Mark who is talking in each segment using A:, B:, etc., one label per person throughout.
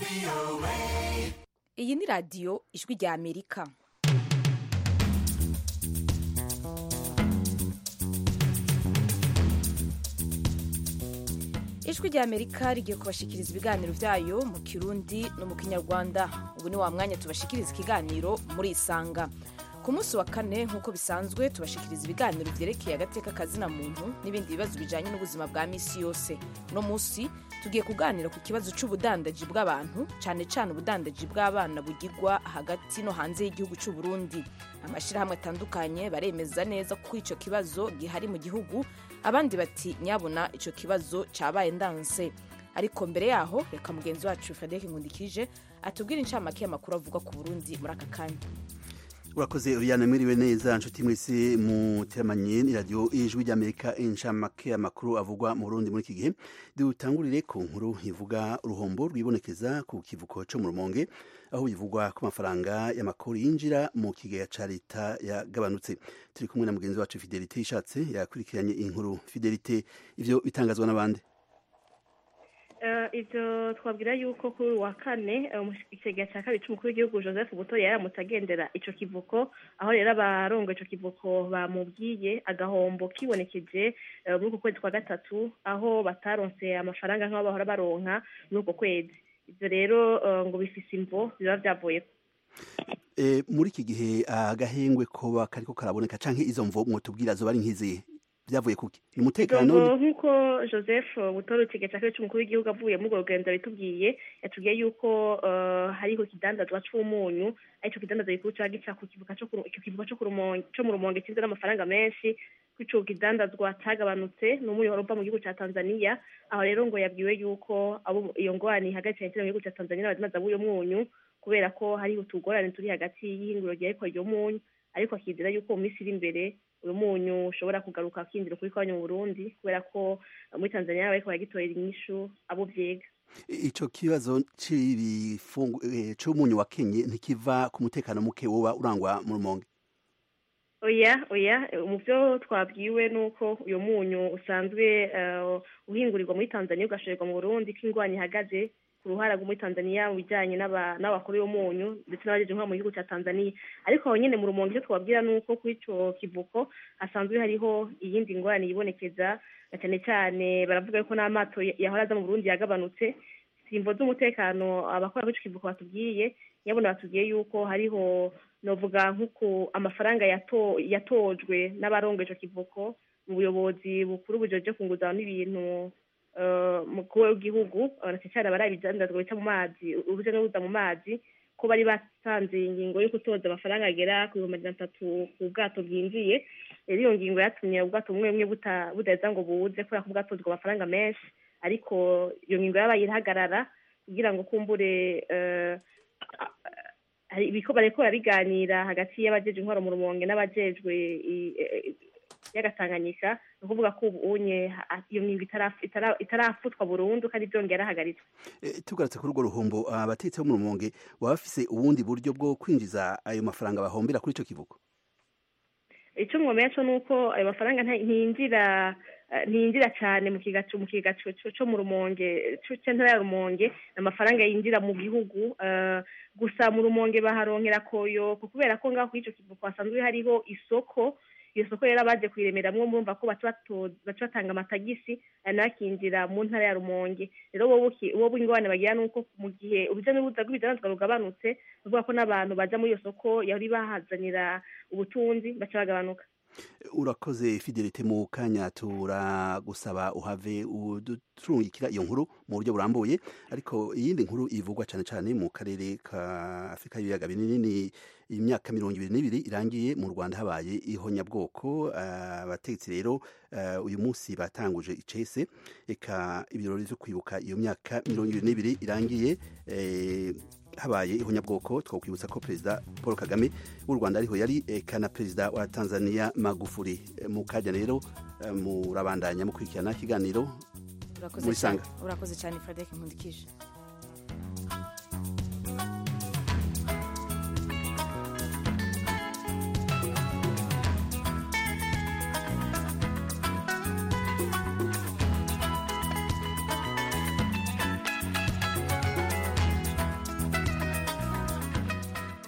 A: iyi ni radiyo ijwi rya amerika. ijwi rya amerika rigiye kubashikiriza ibiganiro vyayo mu kirundi no mu kinyarwanda. ubu ni wa mwanya tubashikiriza ikiganiro muri isanga. ku munsi wa kane nk'uko bisanzwe tubashikiriza ibiganiro vyerekeye agateka kazina muntu n'ibindi bibazo bijanye n'ubuzima bwa misi yose. uno munsi tugiye kuganira ku kibazo c'ubudandaji bw'abantu, cane cane ubudandaji bw'abana bugirwa hagati no hanze y'igihugu c'u Burundi. amashirahamwe atandukanye baremeza neza ko ico kibazo gihari mu gihugu, abandi bati nyabona ico kibazo cabaye ndanse. ariko mbere yaho reka mugenzi wacu Frederic Nkundikije atubwire incamake y'amakuru avuga ku Burundi muri aka kanya.
B: urakoze Oriane, mwiriwe neza nshuti mwese muteramanye ni radio ijwi ry'Amerika. incamake y'amakuru avugwa mu Burundi muri iki gihe, dutangurire ku nkuru ivuga uruhombo rwibonekeza ku kivuko co mu Rumonge, aho bivugwa ko amafaranga y'amakuru yinjira mu kigega ca leta yagabanutse. turi kumwe na mugenzi wacu Fidelite Ishatse yakurikiranye inkuru. Fidelite, ivyo bitangazwa n'abandi?
C: Ivyo twabwira yuko kuri wa kane ikigega ca kabiri c'umukuru w'igihugu Joseph Butori yaramutse agendera ico kivuko, aho rero abarongoye ico kivuko bamubwiye agahombo kibonekeje muri uko kwezi kwa gatatu, aho bataronse amafaranga nk'aho bahora baronka muri uko kwezi. ivyo rero ngo bifise imvo biba vyavuyeko.
B: Muri iki gihe agahengwe koba kariko karaboneka canke izo mvo mwotubwira zoba ari nk'izihe? Vyavuye kuki? Ni umutekano?
C: Nk'uko Joseph Butori ikigega ca kabiri c'umukuru w'igihugu avuye muri urwo rugendo yatubwiye yuko hariho ikidandazwa c'umunyu, arico kidandazwa gikuru ca gica ku kivuko co mu Rumonge kinze n'amafaranga menshi. Ico kidandazwa cagabanutse n'umunyu wari uva mu gihugu ca Tanzania. aho rero ngo yabwiwe yuko iyo ngwani hagati mu gihugu ca Tanzania n'abadandaza b'uyo munyu, kubera ko hariho utugorane turi hagati y'ihinguriro ryariko iryo munyu, ariko akizera yuko mu misi iri imbere uyu munyu ushobora kugaruka akindira kuri kwanyu mu Burundi, kubera ko muri Tanzania bariko baragitorera inyishu abo vyega.
B: Ico kibazo c'umunyu wakenye ntikiva ku mutekano muke woba urangwa mu Rumonge?
C: Oya, mu vyo twabwiwe nuko uyu munyu usanzwe uhingurirwa muri Tanzania ugashorerwa mu Burundi, ko ingwani ihagaze ku ruhara rwo muri Tanzania mu bijanye n'abakuru y'umunyu ndetse n'abajeje nko mu gihugu ca Tanzania. Ariko aho nyene mu Rumonge ivyo twabwira nuko kuri ico kivuko hasanzwe hariho iyindi ngorane yibonekeza, cyane cyane baravuga yuko n'amato yahora aza mu Burundi yagabanutse. Simvo z'umutekano abakora kuri ico kivuko batubwiye, nyabona batubwiye yuko hariho novuga nk'uko amafaranga yatojwe n'abarongoye ico kivuko mu buyobozi bukuru bujeje kunguzana n'ibintu mukuru w'igihugu, cyane barabidandazwa bica mu mazi, uruja n'uruza mu mazi, ko bari batanze ingingo yo kutoza amafaranga agera ku 300 ku bwato bwinjiye. Rero iyo ngingo yatumye ubwato bumwe bumwe budaheza ngo buze, kubera ko bwatozwa amafaranga menshi. Ariko iyo ngingo yabaye irahagarara kugira ngo kumbure bariko barabiganira hagati y'abajeje intwaro mu Rumonge n'abajejwe y'agatanganyika, ni ukuvuga ko ubunye iyo ngingo itarafutwa burundu kandi vyongera yarahagaritswe.
B: Tugarutse kuri urwo ruhombo, abatetsi bo mu Rumonge baba bafise ubundi buryo bwo kwinjiza ayo mafaranga bahombera kuri ico kivuko?
C: Ico mwomenya co nuko ayo mafaranga ntiyinjira cyane mu kiga co mu Rumonge, c'intara ya Rumonge. Amafaranga yinjira mu gihugu, gusa mu Rumonge baharonkera koyoko, kubera ko ngaho ico kivuko hasanzwe hariho isoko. Iyo soko rero abaje kuyiremeramwo murumva ko baca batanga amatagisi anakinjira mu ntara ya Rumonge. Rero wowe ingwane bagira nuko mu gihe uruja n'uruza rw'ibidandazwa rugabanutse, uvuga ko n'abantu baja muri iyo soko yari bahazanira ubutunzi baca bagabanuka.
B: Urakoze Fidelite, mu kanya turagusaba uhave uduturungikira iyo nkuru mu buryo burambuye. Ariko iyindi nkuru ivugwa cane cane mu karere ka Afrika y'ibiyaga binini, imyaka 22 irangiye mu Rwanda habaye ihonyabwoko. Abategetsi rero uyu munsi batanguje icese eka ibirori vyo kwibuka iyo myaka 22 irangiye habaye ihonyabwoko. Twokwibutsa ko Perezida Paul Kagame w'u Rwanda ariho yari, eka na Perezida wa Tanzania Magufuli. Mu kanya rero murabandanya mukurikirana ikiganiro muri Sanga.
A: Urakoze cyane Frederic Nkundikije.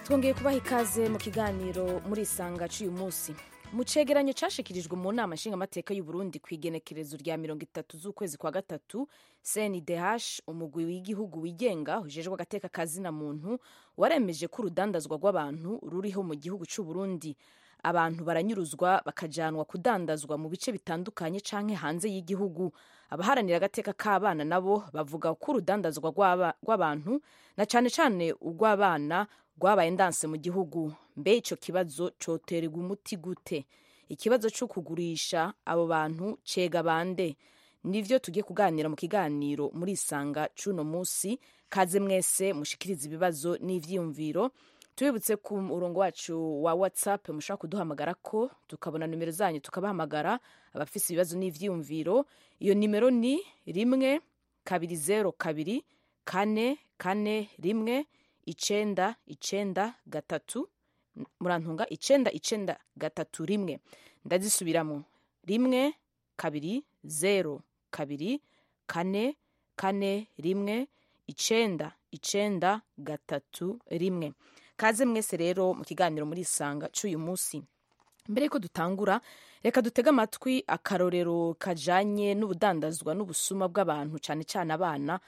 A: twongeye kubaha ikaze mu kiganiro muri isanga cy'uyu munsi. Mu cegeranyo cashikirijwe mu nama nshingamateka y'u Burundi ku igenekerezo rya 30 z'ukwezi kwa gatatu, CNDH umugwi w'igihugu wigenga ujejwe agateka kazina muntu waremeje ko urudandazwa rw'abantu ruriho mu gihugu cy'u Burundi. Abantu baranyuruzwa bakajanwa kudandazwa mu bice bitandukanye canke hanze y'igihugu. Abaharanira agateka k'abana nabo bavuga ko urudandazwa rw'abantu na cane cane urw'abana rwabaye ndanse mu gihugu. Mbe ico kibazo coterwa umuti gute? Ikibazo cyo kugurisha abo bantu cega bande? Nivyo tugiye kuganira mu kiganiro muri isanga cuno musi. Kaze mwese mushikiriza ibibazo n'ivyiyumviro. Tubibutse ku murongo wacu wa WhatsApp mushaka kuduhamagara ko tukabona nimero zanyu tukabahamagara abafise ibibazo n'ivyiyumviro. Iyo nimero ni 1-202 441 993 murantunga 993. Ndazisubiramo 1-202 441 993. Kaze mwese rero mu kiganiro muri isanga cy'uyu munsi. Mbere ko dutangura, reka dutega amatwi akarorero kajanye n'ubudandazwa n'ubusuma bw'abantu cyane cyane abana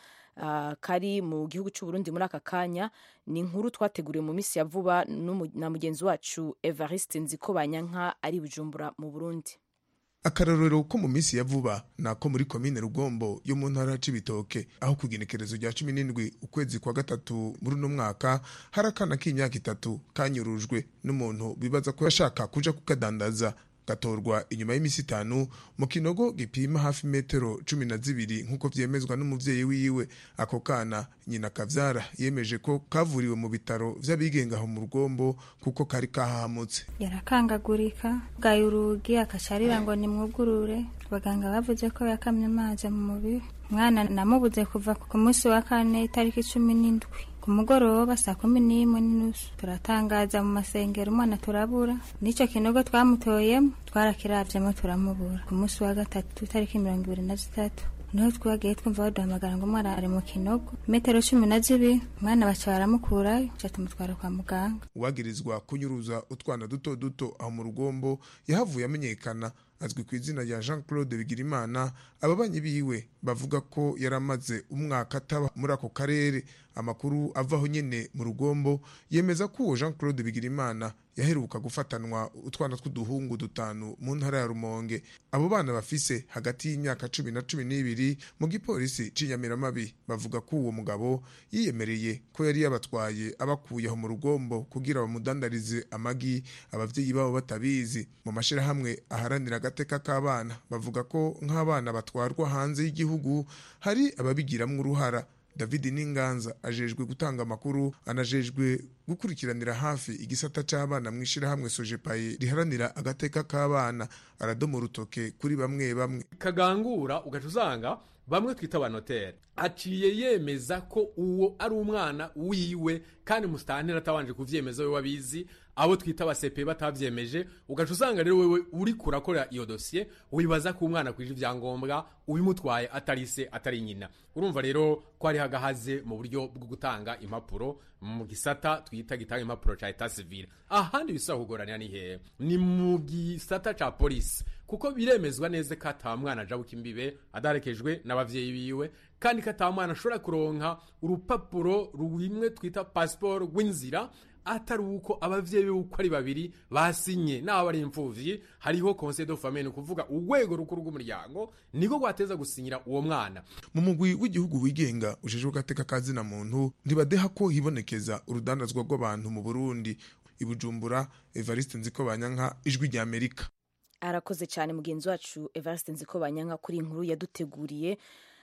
A: kari mu gihugu cy'u Burundi muri aka kanya. Ni inkuru twateguriye mu minsi ya vuba na mugenzi wacu Evariste Nzikobanyanka ari Bujumbura mu Burundi.
D: Akarorero ko mu minsi ya vuba nako muri komine Rugombo yo mu ntara y'Ibitoke, aho kugenekerezo rya 17 ukwezi kwa gatatu muri no mwaka harakana k'imyaka 3 kanyurujwe n'umuntu bibaza ko yashaka kuja kukadandaza, gatorwa inyuma y'imisi 5 mu kinogo gipima hafi metero 12 nkuko vyemezwa n'umuvyeyi wiwe. Ako kana nyina kavyara yemeje ko kavuriwe mu bitaro vy'abigenga aho mu Rugombo kuko kari kahamutse.
E: Yarakangagurika gayurugi akasharira ngo nimwugurure, baganga bavuze ko yakamye amazi mu mubiri. Mwana namubuze kuva ku munsi wa 4 itariki 17 ku mugoroba saa 11:30 turatangaza mu masengero umwana turabura. Nico kinogo twamutoyemo twarakiravyemo turamubura. Ku munsi wa 3 itariki 23 niho twagiye twumva baduhamagara ngo umwana ari mu kinogo metero 12, mwana baca baramukurayo tumutwara kwa muganga.
D: Uwagirizwa kunyuruza utwana duto duto aho mu Rugombo yahavuye amenyekana, azwi ku izina rya Jean Claude Bigirimana. Ababanyi biwe bavuga ko yaramaze umwaka ataba muri ako karere. Amakuru avaho nyene mu Rugombo yemeza ko Jean Claude Bigirimana yaheruka gufatanwa utwana tw'uduhungu 5 mu ntara ya Rumonge. Abo bana bafise hagati y'imyaka 10 na 12 mu gipolisi c'Inyamiramabi bavuga ko uwo mugabo yiyemereye ko yari yabatwaye abakuye aho mu Rugombo kugira bamudandarize amagi, abavyeyi babo batabizi. Mu mashira hamwe aharanira agateka k'abana bavuga ko nk'abana batwarwa hanze y'igihugu hari ababigiramwo uruhara. David Ninganza ajejwe gutanga amakuru, anajejwe gukurikiranira hafi igisata c'abana mwishira hamwe Sojepaye riharanira agateka k'abana, aradoma urutoke kuri bamwe
F: kagangura ugacuzanga bamwe twita abanotere aciye yemeza ko uwo ari umwana wiwe kandi mustantera atabanje kuvyemeza we wabizi, abo twita abasepe batavyemeje. Ugacuzanga rero wewe uri kurakora iyo dossier wibaza ko umwana kwije ivyangombwa ubimutwaye atarise atari nyina. Urumva rero ko ari hagahaze mu buryo bwo gutanga impapuro mu gisata twita gitanga impapuro ca etat civil. Ahandi bisaba kugoranira ni he? Ni mu gisata ca police, kuko biremezwa neza ko atamwana ajabuka imbibe adarekejwe n'abavyeyi biwe, kandi ko atamwana ashobora kuronka urupapuro ruwimwe twita passport rw'inzira atari uko abavyeyi uko ari babiri basinye naho ari imfuvyi. Hariho conseil de famille kuvuga urwego rukuru rw'umuryango niko gwateza gusinyira uwo mwana.
D: Mu mugwi w'igihugu wigenga ujejwe gateka kazina muntu ntibadeha ko hibonekeza urudandazwa rw'abantu mu Burundi. Ibujumbura, Evariste Nzikobanyanka, Ijwi rya Amerika.
A: Arakoze cyane mugenzi wacu Evariste Nzikobanyanka kuri inkuru yaduteguriye,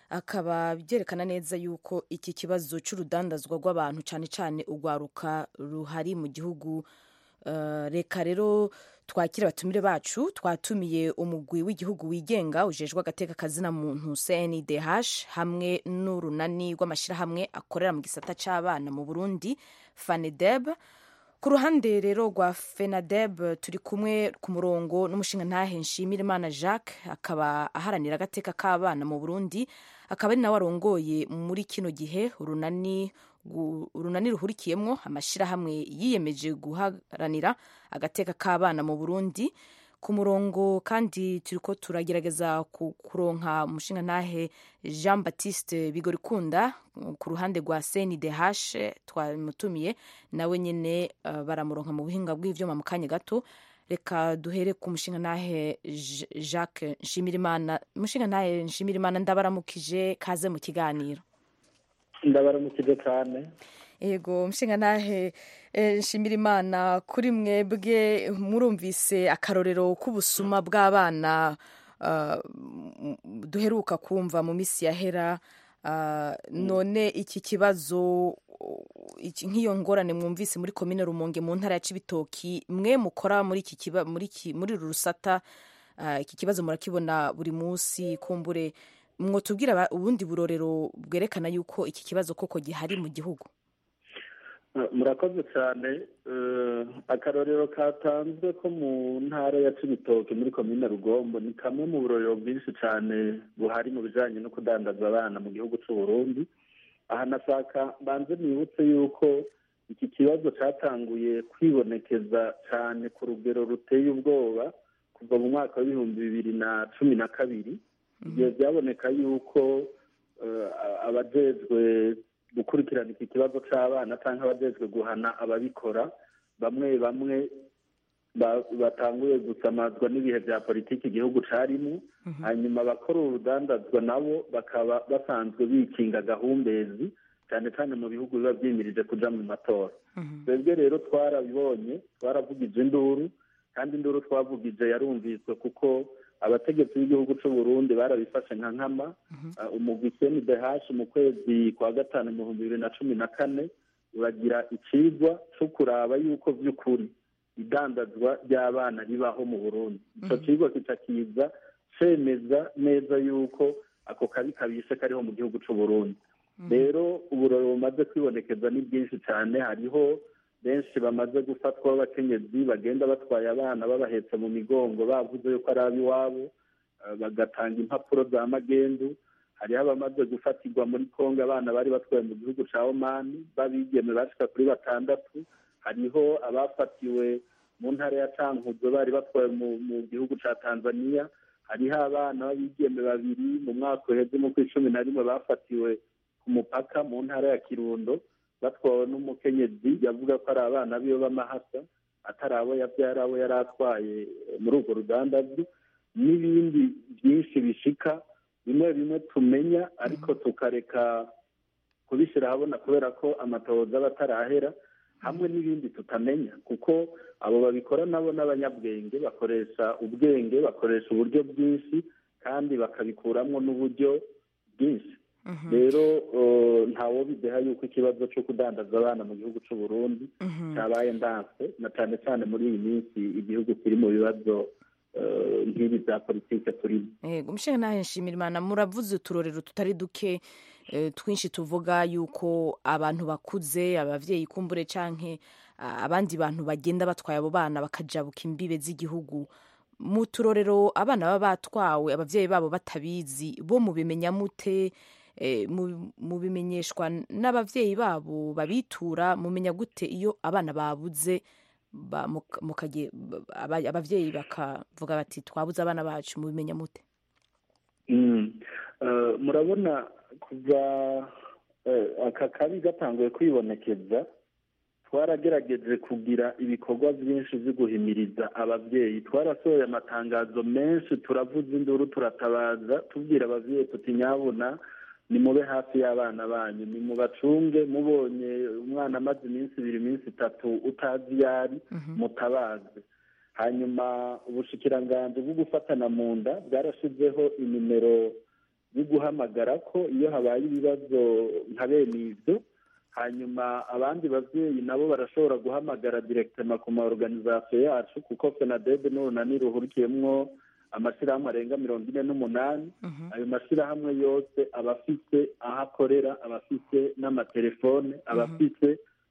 A: akaba byerekana neza yuko iki kibazo cy'urudandazwa rw'abantu cyane cyane urwaruka ruhari mu gihugu. Reka rero twakira abatumire bacu. Twatumiye umugwi w'igihugu wigenga ujejwe agateka kazina muntu CNDH hamwe n'urunani rw'amashirahamwe akorera mu gisata c'abana mu Burundi FANEDEB. ku ruhande rero rwa FENADEB turi kumwe ku murongo n'umushingantahe Nshimirimana Jacques akaba aharanira agateka k'abana mu Burundi, akaba ari nawe arongoye muri kino gihe urunani ruhurikiyemwo amashirahamwe yiyemeje guharanira agateka k'abana mu Burundi. Ku murongo kandi turiko turagerageza kuronka umushingantahe Jean Baptiste Bigorikunda ku ruhande rwa CNDH twamutumiye nawe nyene baramuronka mu buhinga bw'ivyuma mu kanya gato. Reka duhere ku mushingantahe Jacques Nshimirimana. Umushingantahe Nshimirimana, ndabaramukije, kaze mu kiganiro.
G: Ndabaramukije cyane.
A: Ego umushingantahe Nshimirimana, kuri mwebwe murumvise akarorero k'ubusuma bw'abana duheruka kumva mu misi yahera, none iki kibazo nk'iyo ngorane mwumvise muri komine Rumonge mu ntara ya Cibitoki, mwe mukora muri uru rusata, iki kibazo murakibona buri munsi, kumbure mwotubwira ubundi burorero bwerekana yuko iki kibazo koko gihari mu gihugu?
G: Murakoze cyane. Akarorero katanzwe ko mu ntara ya Cibitoke muri komine Rugombo ni kamwe mu burorero bwinshi cyane buhari mu bijanye no kudandaza abana mu gihugu cy'u Burundi. Aha nashaka banze nibutse yuko iki kibazo cyatanguye kwibonekeza cyane ku rugero ruteye ubwoba kuva mu mwaka wa 2012, igihe byaboneka yuko abajejwe gukurikirana iki kibazo cy'abana cyangwa abajejwe guhana ababikora bamwe batanguye gusamazwa n'ibihe bya politiki igihugu carimo, hanyuma bakora urudandazwa nabo bakaba basanzwe bikinga gahumbezi cyane cyane mu bihugu biba byimirije kuja mu matora. Twebwe rero twarabibonye, twaravugije induru, kandi induru twavugije yarumviswe kuko abategetsi b'igihugu cy'u Burundi barabifashe nka nkama. Umugwi CNDH mu kwezi kwa gatanu mu 2014 uragira icigwa cyo kuraba yuko vy'ukuri idandazwa ry'abana ribaho mu Burundi. Ico cigwa kiza cemeza neza yuko ako kabi kabishe kariho mu gihugu cy'u Burundi. Rero uburoro bumaze kwibonekeza ni bwinshi cyane. Hariho benshi bamaze gufatwa b'abakenyezi bagenda batwaye abana babahetse mu migongo bavuze yuko ari ab'iwabo, bagatanga impapuro za magendu. Hariho abamaze gufatirwa muri Kongo, abana bari batwaye mu gihugu ca Oman babigeme bashika kuri 6. Hariho abafatiwe mu ntara ya Cankuzo bari batwaye mu gihugu ca Tanzania. Hariho abana b'abigeme 2 mu mwaka uheze mu 2011 bafatiwe ku mupaka mu ntara ya Kirundo batwawe n'umukenyezi yavuga ko ari abana biyo b'amahasa atari abo yabyara, abo yari atwaye muri urwo rudandazo. N'ibindi byinshi bishika bimwe tumenya ariko tukareka kubishyira ahabona kubera ko amatohoza aba atarahera, hamwe n'ibindi tutamenya kuko abo babikora nabo n'abanyabwenge, bakoresha ubwenge, bakoresha uburyo bwinshi kandi bakabikuramwo n'uburyo bwinshi. Rero ntawo bideha yuko ikibazo cyo kudandaza abana mu gihugu cy'u Burundi cyabaye ndanse, na cyane cyane muri iyi minsi igihugu kiri mu bibazo nk'ibi bya politike turimo.
A: Umushingantahe Nshimirimana, muravuze uturorero tutari duke twinshi tuvuga yuko abantu bakuze, abavyeyi kumbure canke abandi bantu bagenda batwaye abo bana bakajabuka imbibe z'igihugu. Mu turorero abana baba batwawe abavyeyi babo batabizi, bo mubimenya mute? Mubimenyeshwa n'abavyeyi babo babitura? Mumenya gute iyo abana babuze abavyeyi bakavuga bati twabuze abana bacu? Mubimenya mute?
G: Murabona kuva aka kabi gatanguye kwibonekeza, twaragerageje kugira ibikorwa byinshi byo guhimiriza abavyeyi. Twarasohoye amatangazo menshi, turavuza induru, turatabaza tubwira abavyeyi tuti nyabuna nimube hafi y'abana banyu, nimubacunge, mubonye umwana amaze iminsi 2 iminsi 3 utazi yari mutabaze. Hanyuma ubushikiranganji bwo gufatana mu nda bwarashizeho inimero yo guhamagara ko iyo habaye ibibazo nka bene ibyo. Hanyuma abandi bavyeyi nabo barashobora guhamagara directement ku maorganisation yacu kuko FENADEB n'urunani ruhurikiyemwo amashirahamwe arenga 48. Ayo mashirahamwe yose abafite aho akorera, abafite n'amatelefone, abafite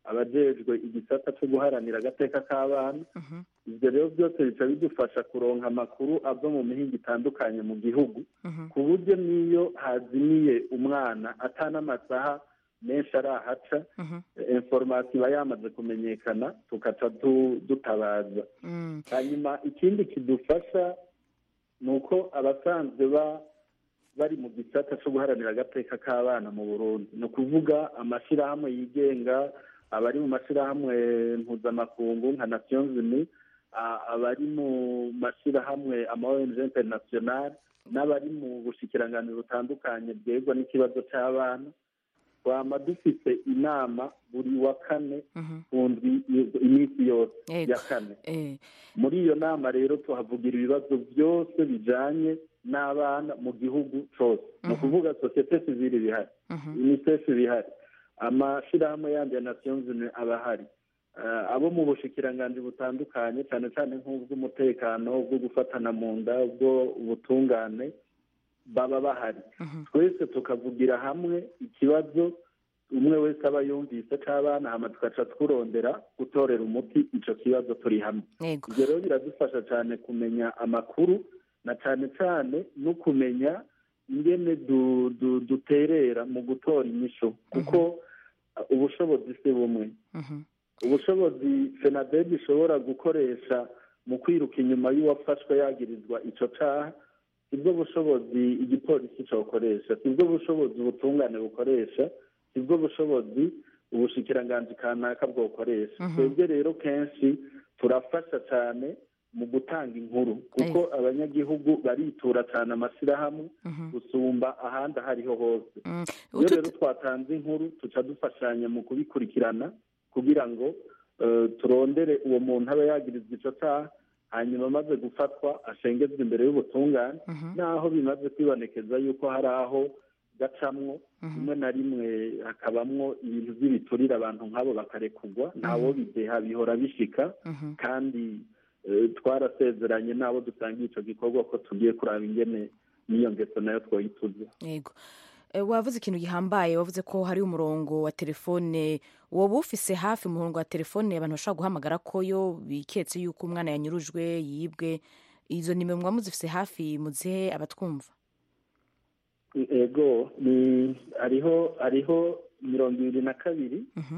G: abajejwe igisata cyo guharanira agateka k'abana. Ibyo rero byose bica bidufasha kuronka amakuru ava mu mihinga itandukanye mu gihugu, ku buryo n'iyo hazimiye umwana atanamasaha menshi arahaca, inforomasiyo iba yamaze kumenyekana tugaca dutabaza. Hanyuma ikindi kidufasha ni uko abasanzwe bari mu gisata cyo guharanira agateka k'abana mu Burundi, ni ukuvuga amashyirahamwe yigenga, abari mu mashyirahamwe mpuzamakungu nka Nations Unies, abari mu mashyirahamwe ama ONG international, n'abari mu bushikiranganji butandukanye bwegwa n'ikibazo cy'abana, twama dufite inama buri wa kane ku ndwi iminsi yose ya kane. Muri iyo nama rero tuhavugira ibibazo byose bijanye n'abana mu gihugu cyose, ni ukuvuga sosiyete sivile bihari, UNICEF bihari, amashyirahamwe yandi ya Nations Unies aba ahari, abo mu bushikiranganji butandukanye cyane cyane nk'ubw'umutekano, ubwo gufatana mu nda, ubwo ubutungane baba bahari. Twese tukavugira hamwe ikibazo umwe wese aba yumvise cy'abana, hama tugaca twurondera gutorera umuti icyo kibazo turi hamwe. Ibyo rero biradufasha cyane kumenya amakuru, na cyane cyane no kumenya ingene duterera mu gutora inyishu, kuko ubushobozi si bumwe. Ubushobozi FENADEB ishobora gukoresha mu kwiruka inyuma y'uwafashwe yagirizwa icyo cyaha, sibwo bushobozi igipolisi cyokoresha, sibwo bushobozi ubutungane bukoresha, sibwo bushobozi ubushikiranganji kanaka bwokoresha. Twebwe rero kenshi turafasha cyane mu gutanga inkuru, kuko abanyagihugu baritura cyane amashyirahamwe gusumba ahandi aho ariho hose. Iyo rero twatanze inkuru tuca dufashanya mu kubikurikirana kugira ngo turondere uwo muntu aba yagirizwa icyo cyaha, hanyuma amaze gufatwa ashengezwa imbere y'ubutungane, naho bimaze kwibonekeza yuko hari aho gacamwo rimwe na rimwe hakabamwo ibintu by'ibiturire, abantu nk'abo bakarekugwa, ntawo bideha, bihora bishika, kandi twarasezeranye n'abo dusangiye icyo gikorwa ko tugiye kuraba ingene n'iyo ngeso nayo twoyituze.
A: Yego, wavuze ikintu gihambaye, wavuze ko hari umurongo wa telefone woba ufise hafi, umurongo wa telefone abantu bashobora guhamagara ko yo biketse yuko umwana yanyurujwe, yibwe. Izo nimero mwa muzifise hafi, muzihe abatwumva?
G: Ego, hariho 22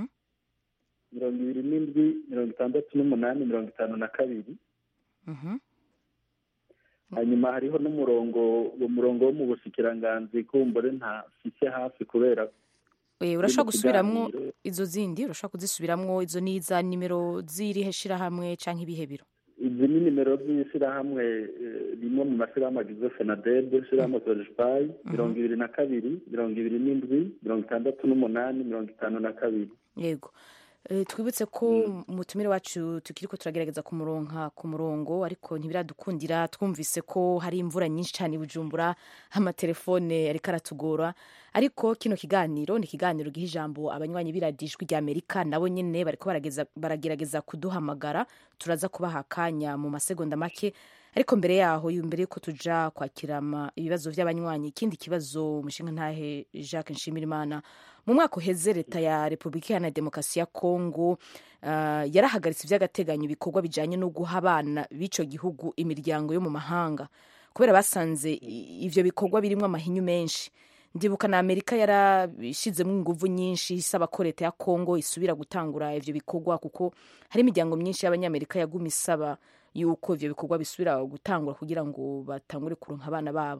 G: 27 68 52. Hanyuma hariho n'umurongo wo mu bushikiranganji kumbure ntafise hafi kubera.
A: Urashobora gusubiramwo izo zindi, urashobora kuzisubiramwo, izo ni za nimero z'irihe shirahamwe canke ibihe biro?
G: Izi ni nimero z'ishirahamwe rimwe mu mashyirahamwe agize FENADEB, ishirahamwe SOGEPAI, 22 27 68 52.
A: Yego. Twibutse ko umutumire wacu tukiriko turagerageza kumuronka ku murongo, ariko ntibiradukundira. Twumvise ko hari imvura nyinshi cyane i Bujumbura, amatelefone ariko aratugora, ariko kino kiganiro ni ikiganiro giha ijambo abanywanyi b'iradijwi rya Amerika, nabo nyene bariko baragerageza kuduhamagara. Turaza kubaha akanya mu masegonda make, ariko mbere yaho, mbere yuko tuja kwakira ibibazo by'abanywanyi, ikindi kibazo umushinga ntahe Jacques Nshimirimana, mu mwaka uheze leta ya Repubulika Iharanira Demokarasi ya Kongo yarahagaritse iby'agateganyo ibikorwa bijanye no guha abana b'ico gihugu imiryango yo mu mahanga, kubera basanze ivyo bikorwa birimwo amahinyu menshi. Ndibuka na Amerika yarashizemo inguvu nyinshi isaba ko leta ya Kongo isubira gutangura ivyo bikorwa, kuko hari imiryango myinshi y'abanyamerika yaguma isaba yuko ivyo bikorwa bisubira gutangura kugira ngo batangure kuronka abana babo.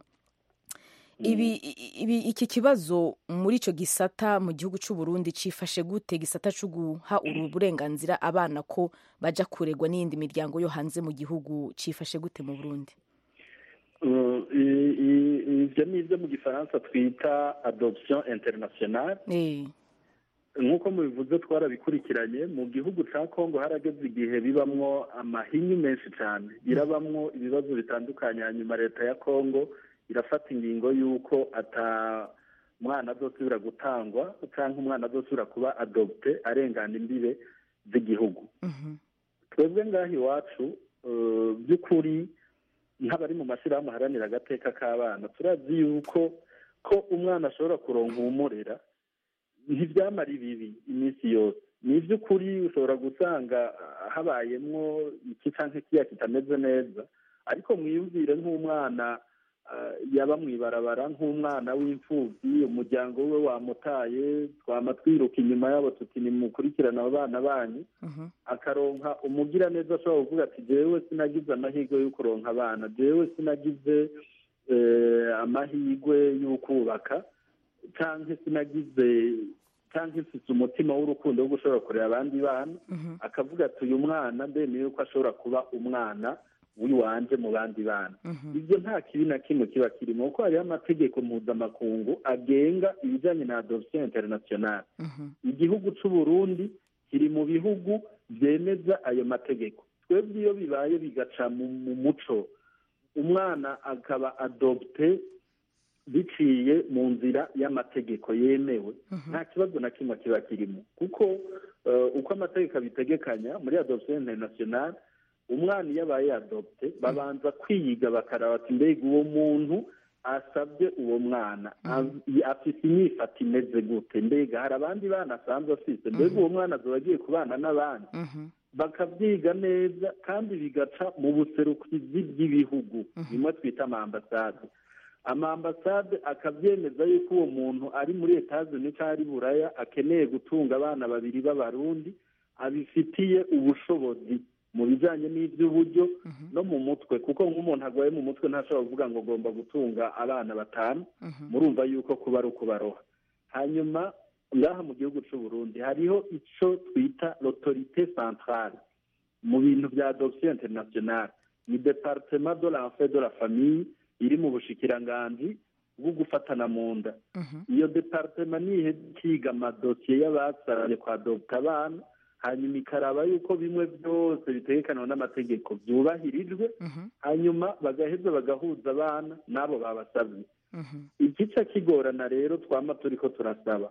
A: Iki kibazo muri ico gisata mu gihugu c'u Burundi cifashe gute, gisata cyo guha uburenganzira abana ko baja kuregwa n'iyindi miryango yo hanze mu gihugu, cifashe gute mu Burundi?
G: Ivyo ni ivyo mu gifaransa twita adoption internationale. Nk'uko mubivuze twarabikurikiranye. Mu gihugu ca Kongo harageze igihe bibamwo amahinyu menshi cyane, birabamwo ibibazo bitandukanye, hanyuma leta ya Kongo irafata ingingo y'uko ata mwana azosubira gutangwa cyangwa umwana azosubira kuba adopte arengana imbibe z'igihugu. Twebwe ngaho iwacu by'ukuri nk'abari mu mashyirahamwe aharanira agateka k'abana turazi yuko ko umwana ashobora kuronka umurera ntibyamara ibibi iminsi yose, ni iby'ukuri ushobora gusanga habayemwo iki cyangwa kiriya kitameze neza, ariko mwiyumvire nk'umwana yaba mu ibarabara, nk'umwana w'imfubyi, umuryango we wamutaye, twama twiruka inyuma yabo tuti nimukurikirana abo bana banyu, akaronka umugira neza ashobora kuvuga ati jewe sinagize amahirwe yo kuronka abana, jewe sinagize amahirwe yo kubaka, cyangwa sinagize cyangwa mfite umutima w'urukundo wo gushobora kureba abandi bana, akavuga ati uyu mwana ndemeye yuko ashobora kuba umwana w'iwanje mu bandi bana. Ibyo nta kibi na kimwe kiba kirimo, kuko hariho amategeko mpuzamakungu agenga ibijyanye na adoption internationale. Igihugu cy'u Burundi kiri mu bihugu byemeza ayo mategeko. Twebwe iyo bibaye bigaca mu muco, umwana akaba adopte biciye mu nzira y'amategeko yemewe, nta kibazo na kimwe kiba kirimo, kuko uko amategeko abitegekanya muri adoption internationale, umwana iyo abaye adopte babanza kwiyiga bakaraba ati mbega uwo muntu asabye uwo mwana afite imyifato imeze gute, mbega hari abandi bana asanzwe afite, mbega uwo mwana azoba agiye kubana n'abandi, bakabyiga neza kandi bigaca mu buserukizi bw'ibihugu bimwe twita amambasade. Amambasade akabyemeza yuko uwo muntu ari muri Etats-Unis cyangwa ari Buraya akeneye gutunga abana babiri b'abarundi, abifitiye ubushobozi mu bijyanye n'iby'uburyo no mu mutwe, kuko nk'umuntu arwaye mu mutwe ntashobora kuvuga ngo agomba gutunga abana 5, murumva yuko kuba ari ukubaroha. Hanyuma ngaha mu gihugu cy'u Burundi hariho icyo twita l'autorité centrale mu bintu bya adoption internationale, ni département de l'enfant de la famille iri mu bushikiranganji bwo gufatana mu nda. Iyo departement nihe kiga amadosiye y'abasabye kwadopta abana, hanyuma ikaraba yuko bimwe byose bitegekanwa n'amategeko byubahirijwe, hanyuma bagaheza bagahuza abana n'abo babasabye. Igice kigorana rero twama turiko turasaba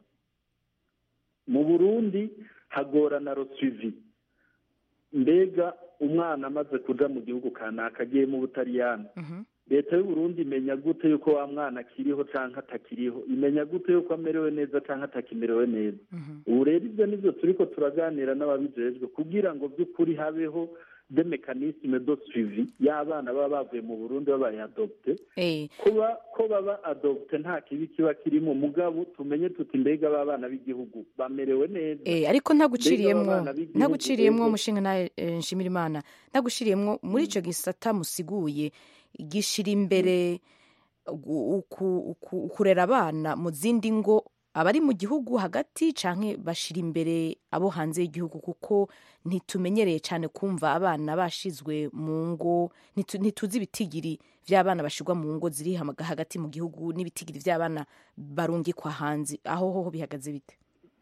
G: mu Burundi, hagorana rosuivi. Mbega umwana amaze kuja mu gihugu kanaka agiye mu Butaliyani, leta y'u Burundi imenya gute yuko wa mwana akiriho canke atakiriho? Imenya gute yuko amerewe neza canke atakimerewe neza? Ubu rero ibyo nivyo turiko turaganira n'ababijejwe kugira ngo by'ukuri habeho de mécanisme de suivi y'abana baba bavuye mu Burundi babaye adopte. Ko baba adopte nta kibi kiba kirimo, mugabo tumenye tuti mbega abana b'igihugu bamerewe neza.
A: Ariko ntaguciriyemwo mushinga na Nshimirimana, ntaguciriyemwo muri ico gisata musiguye gishira imbere kurera abana mu zindi ngo abari mu gihugu hagati canke bashira imbere abo hanze y'igihugu, kuko ntitumenyereye cyane kumva abana bashizwe mu ngo, ntituzi ibitigiri vy'abana bashirwa mu ngo ziri hagati mu gihugu n'ibitigiri vy'abana barungikwa hanze. Aho hoho bihagaze bite?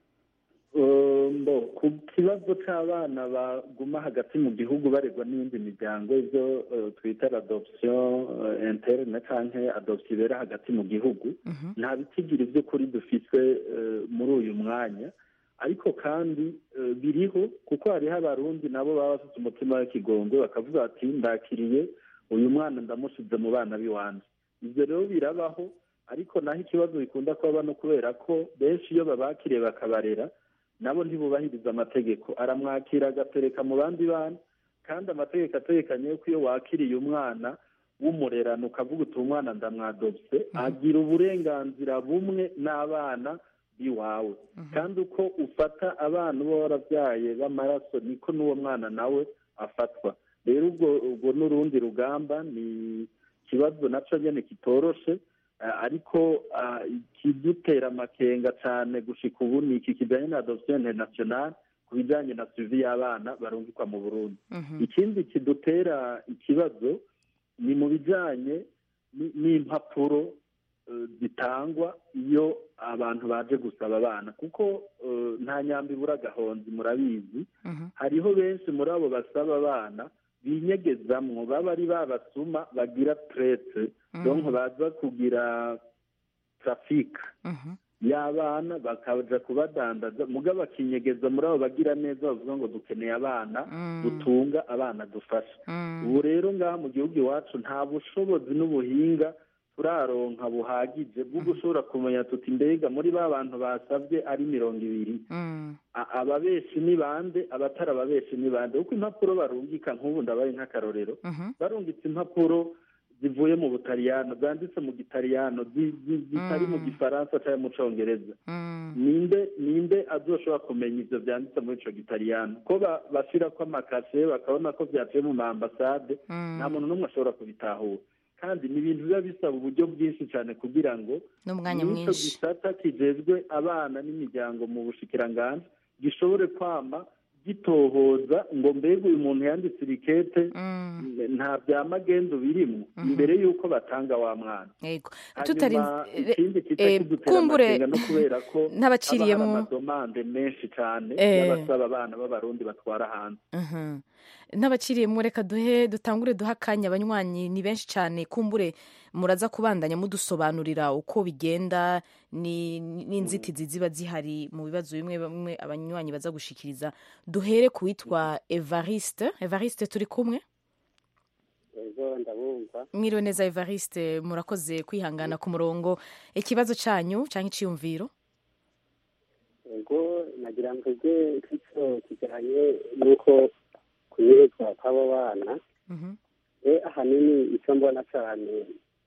G: Ku kibazo cy'abana baguma hagati mu gihugu baregwa n'iyindi miryango, ibyo twita adoption interne canke adoption ibera hagati mu gihugu, nta bitigiri by'ukuri dufite muri uyu mwanya, ariko kandi biriho, kuko hariho abarundi nabo baba bafite umutima w'ikigongwe bakavuga bati ndakiriye uyu mwana ndamushize mu bana b'iwanjye. Ibyo rero birabaho, ariko naho ikibazo bikunda kuba no kubera ko benshi iyo babakiriye bakabarera nabo ntibubahiriza amategeko, aramwakira agatereka mu bandi bana, kandi amategeko ategekanye yuko iyo wakiriye umwana w'umurerano ukavuga uti umwana ndamwadopse, agira uburenganzira bumwe n'abana b'iwawe, kandi uko ufata abana uba warabyaye b'amaraso niko n'uwo mwana nawe afatwa. Rero ubwo n'urundi rugamba, ni ikibazo naco nyene kitoroshe, ariko ikidutera amakenga cyane gushika ubu ni iki kijyanye na adoption internationale ku bijyanye na suivi y'abana barungikwa mu Burundi. Ikindi kidutera ikibazo ni mu bijyanye n'impapuro zitangwa iyo abantu baje gusaba abana, kuko nta nyambi ibura agahonzi, murabizi. Hariho benshi muri abo basaba abana binyegezamwo, baba ari babasuma bagira traite, donc baza kugira traffic y'abana bakaja kubadandaza, mugabo bakinyegeza muri abo bagira neza bavuga ngo dukeneye abana dutunga, abana dufasha. Ubu rero ngaha mu gihugu iwacu nta bushobozi n'ubuhinga turaronka buhagije bwo gushobora kumenya tuti mbega muri ba bantu basabye ari 200 ababeshi ni bande abatari ababeshi ni bande kuko impapuro barungika nk'ubu ndabaye nk'akarorero barungitse impapuro zivuye mu Butaliyano zanditse mu Gitaliyano zitari mu Gifaransa cyangwa mu Congereza ninde azoshobora kumenya ivyo vyanditse muri ico Gitaliyano ko bashira ko amakashe bakabona ko vyaciye mu ambasade nta muntu n'umwe ashobora kubitahura kandi ni ibintu biba bisaba uburyo bwinshi cyane kugira ngo
A: n'umwanya mwinshi
G: gisata kijejwe abana n'imiryango mu bushikiranganji gishobore kwama gitohoza ngo mbega uyu muntu yanditse irikete nta bya magendu birimo imbere y'uko batanga wa mwana
A: yego
G: ikindi kitadutera amakenga no kubera ko
A: ntabaciriyemo
G: amadomande menshi cyane y'abasaba abana b'abarundi batwara hanze
A: n'abakiriyemo reka dutangure duha akanya abanywanyi ni benshi cyane kumbure muraza kubandanya mudusobanurira uko bigenda n'inzitizi ziba zihari mu bibazo bimwe bamwe abanywanyi baza gushikiriza duhere ku witwa Evariste turi kumwe
H: yego ndabumva
A: mwiriwe neza Evariste murakoze kwihangana ku murongo ikibazo cyanyu cyangwa iciyumviro
H: yego nagira ngo mvuge ko kijyanye n'uko kunyerezwa kw'abo bana ahanini icyo mbona cyane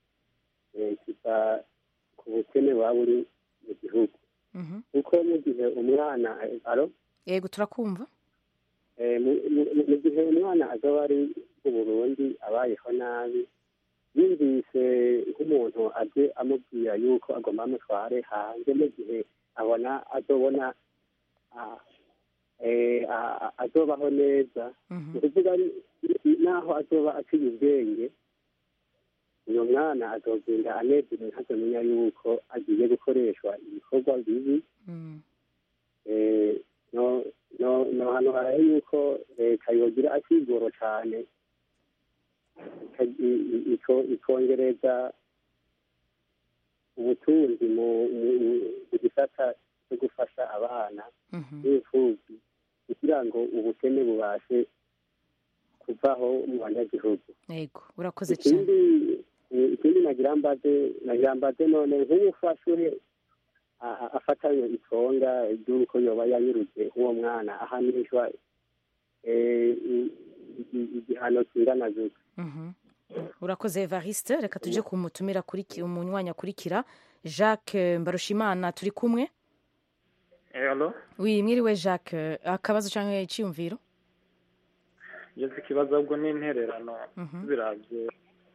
H: kiva ku bukene buba buri mu gihugu kuko mu gihe umwana
A: yego turakumva
H: mu gihe umwana azaba ari mu Burundi abayeho nabi yumvise nk'umuntu aje amubwira yuko agomba amutware hanze mu gihe abona azobona azobaho neza ni ukuvuga naho azoba aciye ubwenge uyu mwana azogenda anezerewe ntazamenya yuko agiye gukoreshwa ibikorwa bibi no hano haraye yuko leta yogira akigoro cyane ikongereza ubutunzi mu gisata cyo gufasha abana n'imfubyi kugira ngo ubukene bubashe kuvaho mu banyagihugu.
A: Yego urakoze cyane.
H: Ikindi nagira mbaze none nk'umufashe afatanye itonga ry'uko yoba yanyuruje uwo mwana ahanishwa igihano kingana gute?
A: Urakoze Evariste, reka tuje kumutumira umunywanyi akurikira Jacques Mbarushimana turi kumwe.
I: Hello.
A: Oui, mwiriwe Jacques, akabazo cyangwa iciyumviro?
I: Yeze ikibazo ubwo n'intererano biravye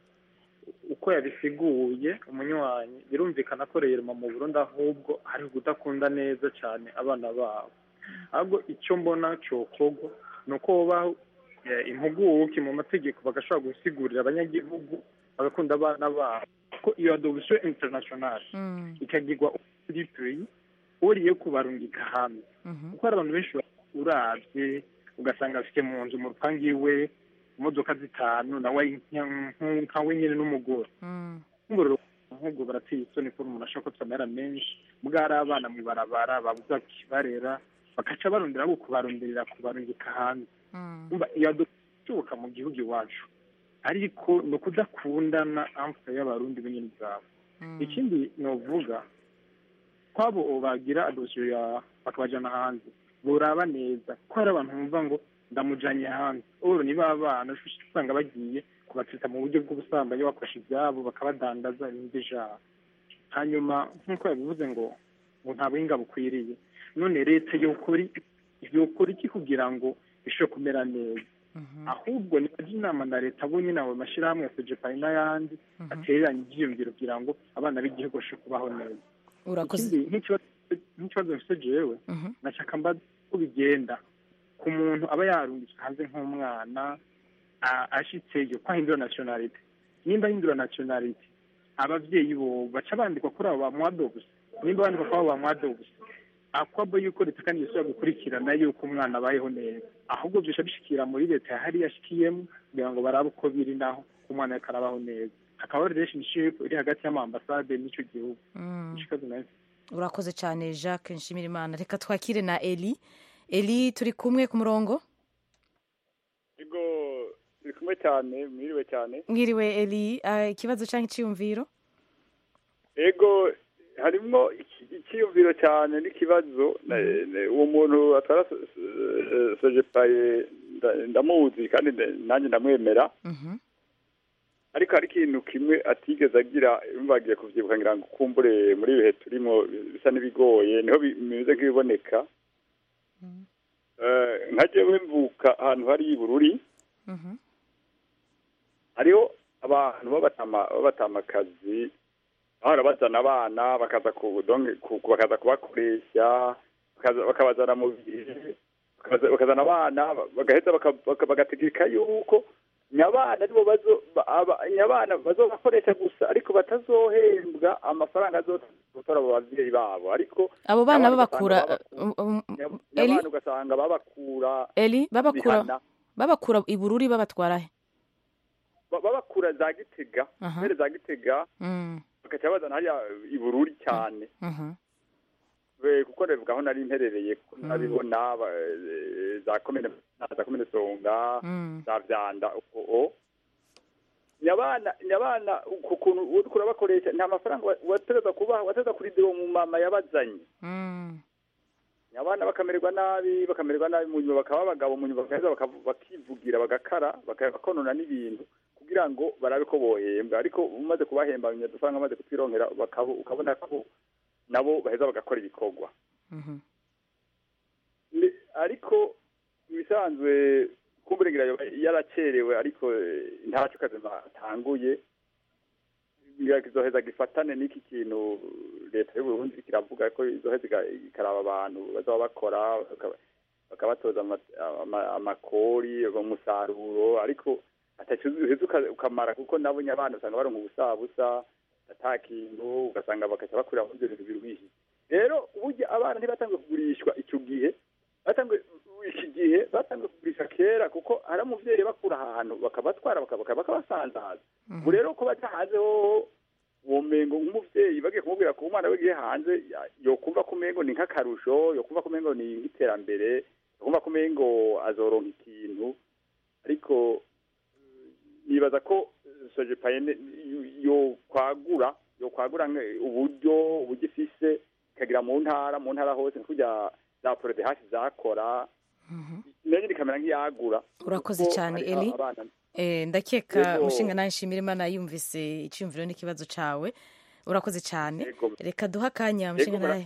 I: uko yabisiguye umunywanyi birumvikana ko rero mu Burundi ahubwo ari kudakunda neza cyane abana babo. Ahubwo icyo mbona cyokogo nuko baho impuguke mu mategeko bagashobora gusigurira abanyagihugu bagakunda abana babo ko iyo adoption international ikagirwa kuri pays uriye kubarungika hamwe kuko hari abantu benshi uravye ugasanga afite mu nzu mu rupangi iwe imodoka zitanu nawe nkawe nyine n'umugore nk'ubwo baratiye isoni ko umuntu ashobora kutamera menshi bwari abana mu ibarabara babuza kibarera bakaca barondera kubarungika hanze iyo adushoboka mu gihugu iwacu ariko ni ukudakundana amfa y'abarundi b'nyine bwabo. Ikindi novuga kwabo bagira adosiyo bakabajana hanze buraba neza ko hari abantu bumva ngo ndamujanye hanze oro niba abana usanga bagiye kubatita mu buryo bw'ubusambanyi bakoresha ibyabo bakabadandaza ibindi jaha hanyuma nk'uko yabivuze ngo nta buhinga bukwiriye none leta yokora iki kugira ngo bishobore kumera neza ahubwo nibaje inama na leta bo nyine abo mashyirahamwe ya FEJEPAI n'ayandi atereranye ibyiyumviro kugira ngo abana b'igihugu bashobore kubaho neza.
A: Urakoze.
I: Nk'ikibazo mfite jewe nashaka mbaza uko bigenda ku muntu aba yarungitswe hanze nk'umwana ashitseyo ko ahindura nationality nimba ahindura nationality abavyeyi bo baca bandikwa kuri abo bamwadobuse nimba bandikwa kuri abo bamwadobuse akwabo yuko leta kandi yose gukurikirana yuko umwana abayeho neza ahubwo byisha bishikira muri leta hari yashikiyemo kugira ngo barabe uko biri naho umwana yakarabaho neza hakaba relationship iri hagati y'amambasade n'icyo gihugu.
A: Urakoze cyane Jacques Nshimirimana. Reka twakire na Eli turi kumwe ku murongo.
J: Yego turi kumwe cyane mwiriwe cyane.
A: Mwiriwe Eli, ikibazo cyangwa iciyumviro?
J: ego harimo icyiyumviro cyane n'ikibazo uwo muntu atwara sojepaye ndamuzi kandi nanjye ndamwemera ariko hari ikintu kimwe atigeze agira bagiye kuvyibuka ngira ngo kumbure muri ibihe turimo bisa n'ibigoye niho bimeze nk'ibiboneka nka jewe mvuka ahantu hari ibururi hariho abantu b'abatamakazi bahora bazana abana bakaza bakaza kubakoresha bakabazana mu bihe bakazana abana bagaheza bagategeka yuko nyabana bazobakoresha gusa ariko batazohembwa amafaranga azotora abo bavyeyi babo ariko
A: abo bana babakura
J: Eli ugasanga babakura
A: babakura ibururi babatwara he
J: babakura za Gitega mbere za Gitega bakaca bazana hariya ibururi cyane kuko revuga aho nari mperereye nabibona za komine Songa za Vyanda uko nyabana ukuntu uriko urabakoresha nta mafaranga watereza kuri deo mu mama yabazanye nyabana bakamererwa nabi mu nyuma bakaba abagabo mu nyuma bakivugira bagakara bakakonona n'ibintu kugira ngo barabe ko bohembwa ariko umaze kubahemba dufaranga amaze kutwironkera ukabona ko nabo baheza bagakora ibikorwa ariko ibisanzwe kumburengira yaracerewe ariko ntacyo kazima atanguye izoheza gifatane n'iki kintu leta y'u Burundi kiravuga ko izoheza ikaraba abantu bazaba bakora bakabatoza amakori umusaruro ariko atacyuzuheza ukamara kuko nabo nyabana usanga baronka ubusabusa atakintu ugasanga bakaca bakurira mu bintu biruhiye rero uburyo abana ntibatanzwe kugurishwa icyo gihe batanzwe kugurisha kera kuko hari umuvyeyi bakura ahantu bakabatwara bakabasanzaza ubu rero ko batahazeho uwo mengo nk'umuvyeyi bagiye kumubwira ko umwana we hanze yokumva ko mengo ni nk'akarusho yokumva ko mengo ni nk'iterambere yokumva ko mengo azoronka ikintu ariko nibaza ko Sojepaye yokwagura uburyo ifise ikagira mu ntara hose kujya za porode hasi zakora nenye nikamera nk'iyagura
A: urakoze cyane Eli ndakeka umushinga nawe nshimira Imana yumvise icyumviro n'ikibazo cawe urakoze cyane reka duha akanya umushinga nawe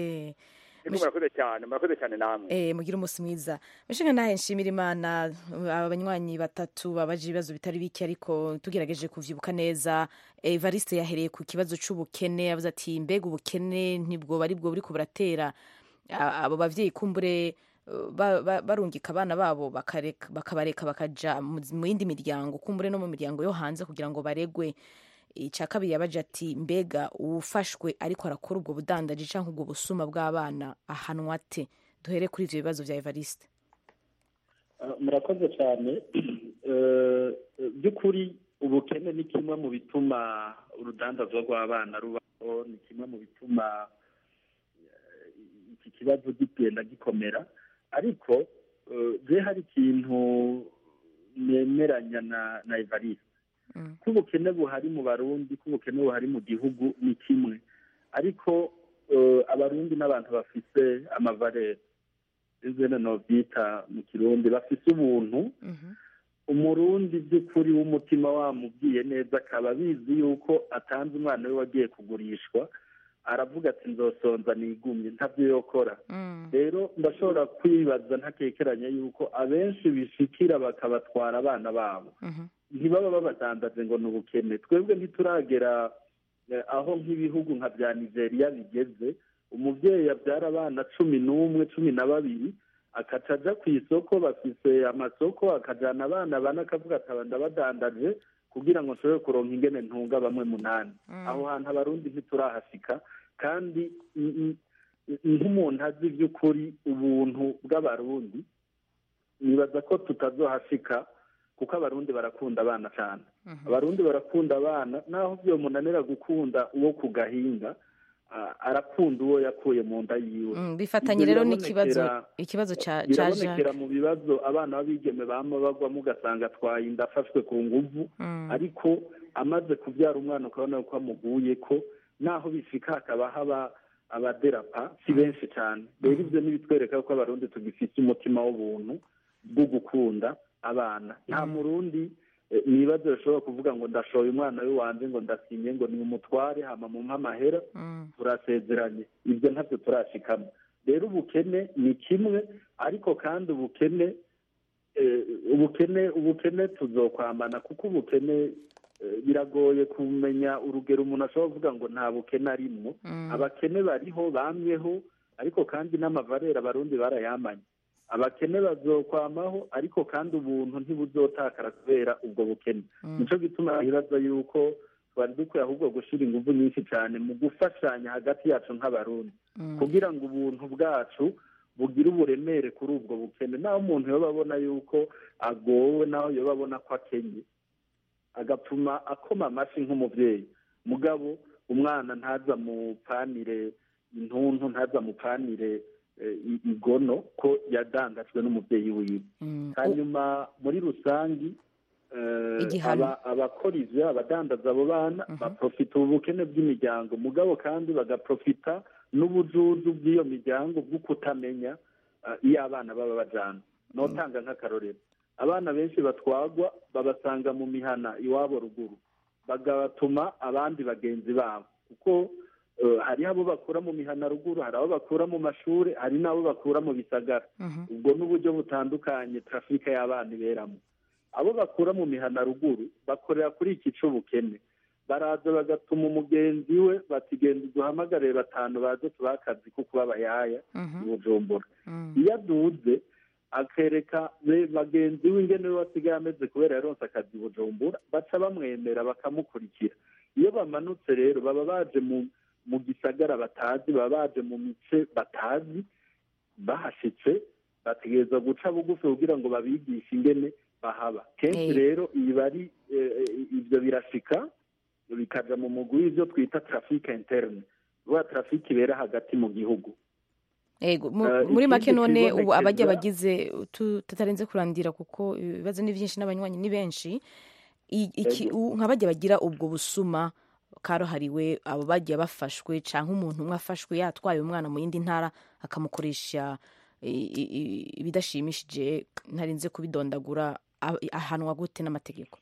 J: murakoze cyane namwe
A: mugira umunsi mwiza umushinga nawe nshimira Imana abanywanyi batatu babaje ibibazo bitari bike ariko tugerageje kuvyibuka neza Evariste yahereye ku kibazo c'ubukene avuze ati mbega ubukene ntibwo bari bwo buriko buratera abo bavyeyi kumbure barungika abana babo bakabareka bakaja mu yindi miryango kumbure no mu miryango yo hanze kugira ngo baregwe icya kabiri yabaje ati mbega uwufashwe ariko arakora ubwo budandaji canke ubwo busuma bw'abana ahanwa ate duhere kuri ivyo bibazo vya Evariste
G: murakoze cyane by'ukuri ubukene ni kimwe mu bituma urudandazwa rw'abana rubaho ni kimwe mu bituma iki kibazo gigenda gikomera ariko je hari ikintu nemeranya na Evariste ko ubukene buhari mu Barundi ko ubukene buhari mu gihugu ni kimwe ariko abarundi n'abantu bafise amavarere izene no bita mu Kirundi bafise ubuntu umurundi by'ukuri w'umutima wamubwiye neza akaba bizi yuko atanze umwana we wagiye kugurishwa aravuga ati nzosonza nigumye ntabyo yokora rero ndashobora kwibaza ntakekeranya yuko abenshi bishikira bakabatwara abana babo ntibaba babadandaje ngo ni ubukene twebwe ntituragera aho nk'ibihugu nka bya Nigeria bigeze umuvyeyi abyara abana 11 12 akaca aja ku isoko bafise amasoko akajana abana bane akavuga ati ndabadandaje kugira ngo nshobore kuronka ingene ntunga bamwe 8 aho hantu abarundi ntiturahashika kandi nk'umuntu azi by'ukuri ubuntu bw'abarundi nibaza ko tutazohashika kuko abarundi barakunda abana cyane abarundi barakunda abana naho byo munanira gukunda uwo ku gahinga arakunda uwo yakuye mu nda yiwe
A: bifatanye rero n'ikibazo
G: birabonekera mu bibazo abana b'abigeme bama bagwamo ugasanga twaye inda afashwe ku nguvu ariko amaze kubyara umwana ukabona ko amuguye ko naho bishika hakaba haba abaderapa si benshi cyane rero ibyo ntibitwereka ko abarundi tugifite umutima w'ubuntu bwo gukunda abana nta murundi nibazo bashobora kuvuga ngo ndashoye umwana we wanje ngo ndasinye ngo ni umutware hama mu mpamahera turasezeranye ibyo ntabyo turashikamo rero ubukene ni kimwe ariko kandi ubukene tuzokwamana kuko ubukene biragoye kumenya urugero umuntu ashobora kuvuga ngo nta bukene arimwo abakene bariho bamyeho ariko kandi n'amavarera abarundi barayamanye abakene bazokwamaho ariko kandi ubuntu ntibuzotakara kubera ubwo bukene nico gituma hibaza yuko twari dukwiye ahubwo gushira ingufu nyinshi cyane mu gufashanya hagati yacu nk'abarundi kugira ngo ubuntu bwacu bugira uburemere kuri ubwo bukene naho umuntu yoba abona yuko agowe naho yoba abona ko akenye agapfuma akoma amashi nk'umubyeyi mugabo umwana ntaza mupanire intuntu ntaza mupanire igono ko yadangajwe n'umubyeyi wiwe hanyuma muri rusangi abakora ivyo abadandaza abo bana baprofita ubukene bw'imiryango mugabo kandi bagaprofita n'ubujuju bw'iyo miryango bwo kutamenya iyo abana baba bajana notanga nk'akarorero abana benshi batwagwa babasanga mu mihana iwabo ruguru bagatuma abandi bagenzi babo kuko hariho abo bakura mu mihana ruguru hari abo bakura mu mashuri hari n'abo bakura mu bisagara ubwo n'uburyo butandukanye trafika y'abana iberamo abo bakura mu mihana ruguru bakorera kuri iki c'ubukene baraza bagatuma umugenzi we batigenda duhamagare batanu baze tubaha akazi ko kuba abayaya i Bujumbura iyo aduze akereka bagenzi we ingene we wasigaye ameze kubera yaronse akazi i Bujumbura baca bamwemera bakamukurikira iyo bamanutse rero baba baje mu gisagara batazi baba baje mu mice batazi bahashitse bategereza guca bugufi kugira ngo babigishe ingene bahaba kenshi rero ibyo birashika bikaja mu mugwi w'ivyo twita traffic interne vuba traffic ibera hagati mu gihugu
A: Ego muri make none ubu abajya bagize tutarenze kurandira kuko ibibazo ni byinshi n'abanywanyi ni benshi nk'abajya bagira ubwo busuma karohariwe abo bagiye bafashwe canke umuntu umwe afashwe yatwaye umwana mu yindi ntara akamukoresha ibidashimishije ntarinze kubidondagura ahanwa gute n'amategeko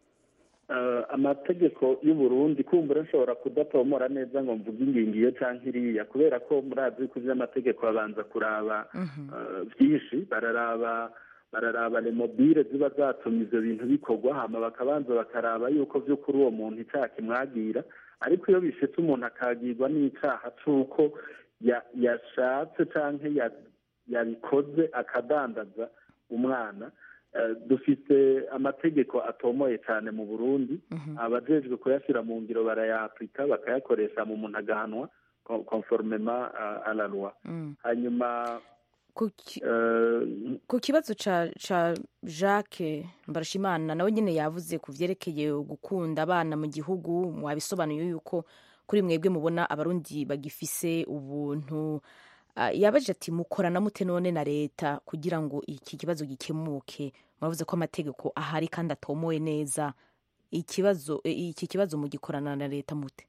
G: amategeko y'u Burundi kumbura nshobora kudatomora neza ngo mvuge ingingo iyo canke iriya kubera ko murazi ko ivy'amategeko babanza kuraba vyinshi bararaba le mobile ziba zatumye ivyo bintu bikorwa hama bakabanza bakaraba yuko vy'ukuri uwo muntu icaha kimwagira ariko iyo bishitse umuntu akagirwa n'icaha c'uko yashatse canke yabikoze akadandaza umwana dufite amategeko atomoye cyane mu Burundi abajejwe kuyashyira mu ngiro barayapurika bakayakoresha mu muntu agahanwa conformément à la loi hanyuma
A: ku kibazo ca Jacques Mbarashimana nawe nyine yavuze ku vyerekeye gukunda abana mu gihugu mwabisobanuye yuko kuri mwebwe mubona abarundi bagifise ubuntu yabaje ati mukorana mute none na leta kugira ngo iki kibazo gikemuke mwavuze ko amategeko ahari kandi atomoye neza iki kibazo mugikorana na leta mute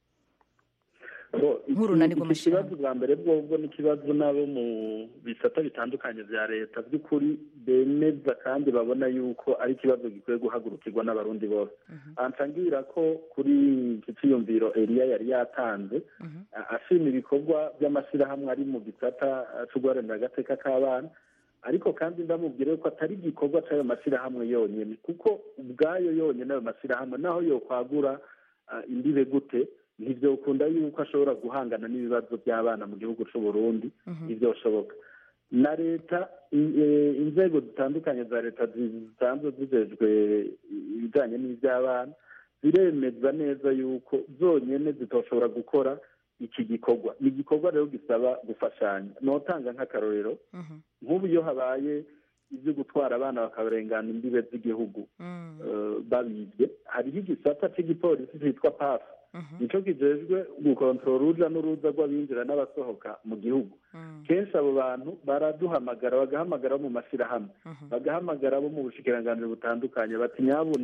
G: iki kibazo bwa mbere bwobwo n'ikibazo nabo mu bisata bitandukanye vya leta by'ukuri bemeza kandi babona yuko ari ikibazo gikwiye guhagurukirwa n'abarundi bose ansangira ko kuri iki ciyumviro Elia yari yatanze ashima ibikorwa by'amashyirahamwe ari mu gisata c'ugwaranira agateka k'abana ariko kandi ndamubwire ko atari igikorwa c'ayo mashyirahamwe yonyene kuko ubwayo yonyene ayo mashyirahamwe naho yokwagura imbibe gute ntivyo ukunda yuko ashobora guhangana n'ibibazo by'abana mu gihugu c'u Burundi ivyo bishoboka na leta inzego zitandukanye za leta zisanzwe zijejwe ibijanye n'ivy'abana ziremeza neza yuko zonyene zitoshobora gukora iki gikorwa ni igikorwa rero gisaba gufashanya notanga nk'akarorero nk'ubu iyo habaye ibyo gutwara abana bakabarengana imbibe z'igihugu babibye hariho igisata cy'igipolisi cyitwa PAF nico kijejwe gukontorora uruja n'uruza rw'abinjira n'abasohoka mu gihugu kenshi abo bantu bagahamagara mu mashyirahamwe bagahamagara bo mu bushikiranganji butandukanye bati nyabuna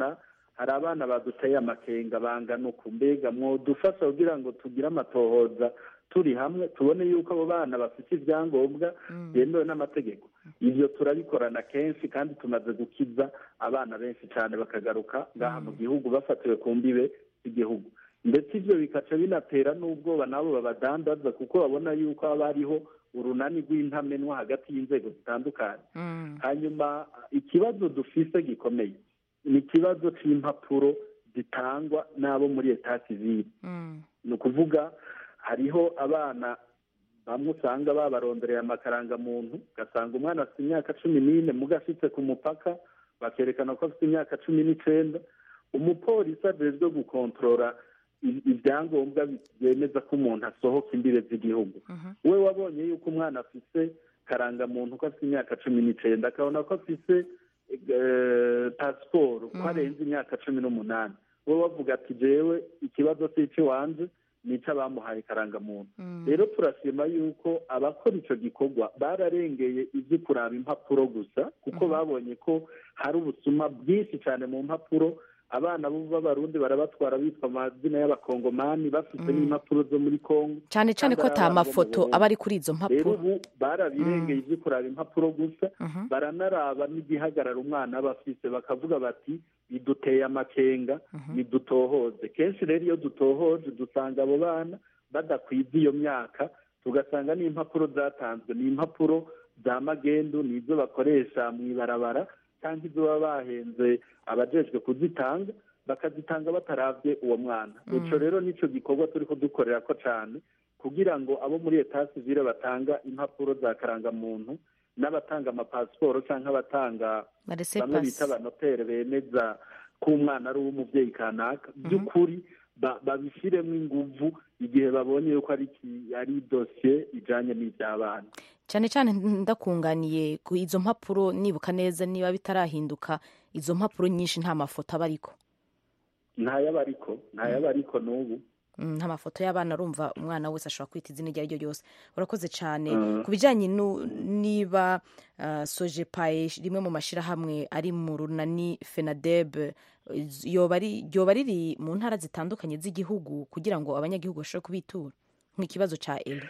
G: hari abana baduteye amakenga bangana uku mbega mwodufasha kugira ngo tugire amatohoza turi hamwe tubone yuko abo bana bafite ibyangombwa byemewe n'amategeko. Ibyo turabikorana kenshi kandi tumaze gukiza abana benshi cyane bakagaruka ngaha mu gihugu bafatiwe ku mbibe z'igihugu, ndetse ibyo bikaca binatera n'ubwoba nabo babadandaza kuko babona yuko haba hariho urunani rw'intamenwa hagati y'inzego zitandukanye. Hanyuma ikibazo dufise gikomeye ni ikibazo cy'impapuro zitangwa n'abo muri etat civile. Ni ukuvuga hariho abana bamwe usanga babarondereye amakarangamuntu, ugasanga umwana afite imyaka 14 mugashitse ku mupaka bakerekana ko afite imyaka 19. Umupolisi ajejwe gukontorora ibyangombwa byemeza ko umuntu asohoka imbibe z'igihugu, we wabonye yuko umwana afite karangamuntu ko afite imyaka 19 akabona ko afite pasiporo ko arenze imyaka 18, we wavuga ati jewe ikibazo cy'icyo wanje nica bamuhaye karangamuntu. Rero turashima yuko abakora ico gikorwa bararengeye ivyo kuraba impapuro gusa kuko babonye ko hari ubusuma bwinshi cyane mu mpapuro. Abana b'abarundi barabatwara bitwa amazina y'abakongomani bafite n'impapuro zo muri Kongo
A: cyane cyane ko ata mafoto aba ari kuri izo mpapuro.
G: Rero ubu barabirengeye ivyo kuraba impapuro gusa, baranaraba n'igihagarara umwana bafise bakavuga bati biduteye amakenga bidutohoze. Kenshi rero iyo dutohoje dusanga abo bana badakwiza iyo myaka, tugasanga n'impapuro zatanzwe ni impapuro za magendu, nizo bakoresha mu ibarabara cyangwa izo baba bahenze abajejwe kuzitanga bakazitanga bataravye uwo mwana. Ico rero nico gikorwa turiko dukorera ko cyane kugira ngo abo muri etat civile batanga impapuro za karangamuntu n'abatanga amapasiporo cyangwa abatanga bamwe bita abanotere bemeza ko umwana ari uw'umuvyeyi kanaka by'ukuri babishiremo inguvu igihe babonye yuko ari dosiye ijanye n'ivy'abana.
A: Cyane cyane ndakunganiye ku izo mpapuro, nibuka neza niba bitarahinduka izo mpapuro nyinshi nta mafoto aba ariko.
G: Ntayabariko n'ubu.
A: Nta mafoto y'abana, urumva umwana wese ashobora kwita izina iryo ari ryo ryose. Urakoze cyane. Ku bijyanye niba Sojepaye rimwe mu mashyirahamwe ari mu runani FENADEB yoba riri mu ntara zitandukanye z'igihugu kugira ngo abanyagihugu bashobore kubitura nk'ikibazo cya Eli.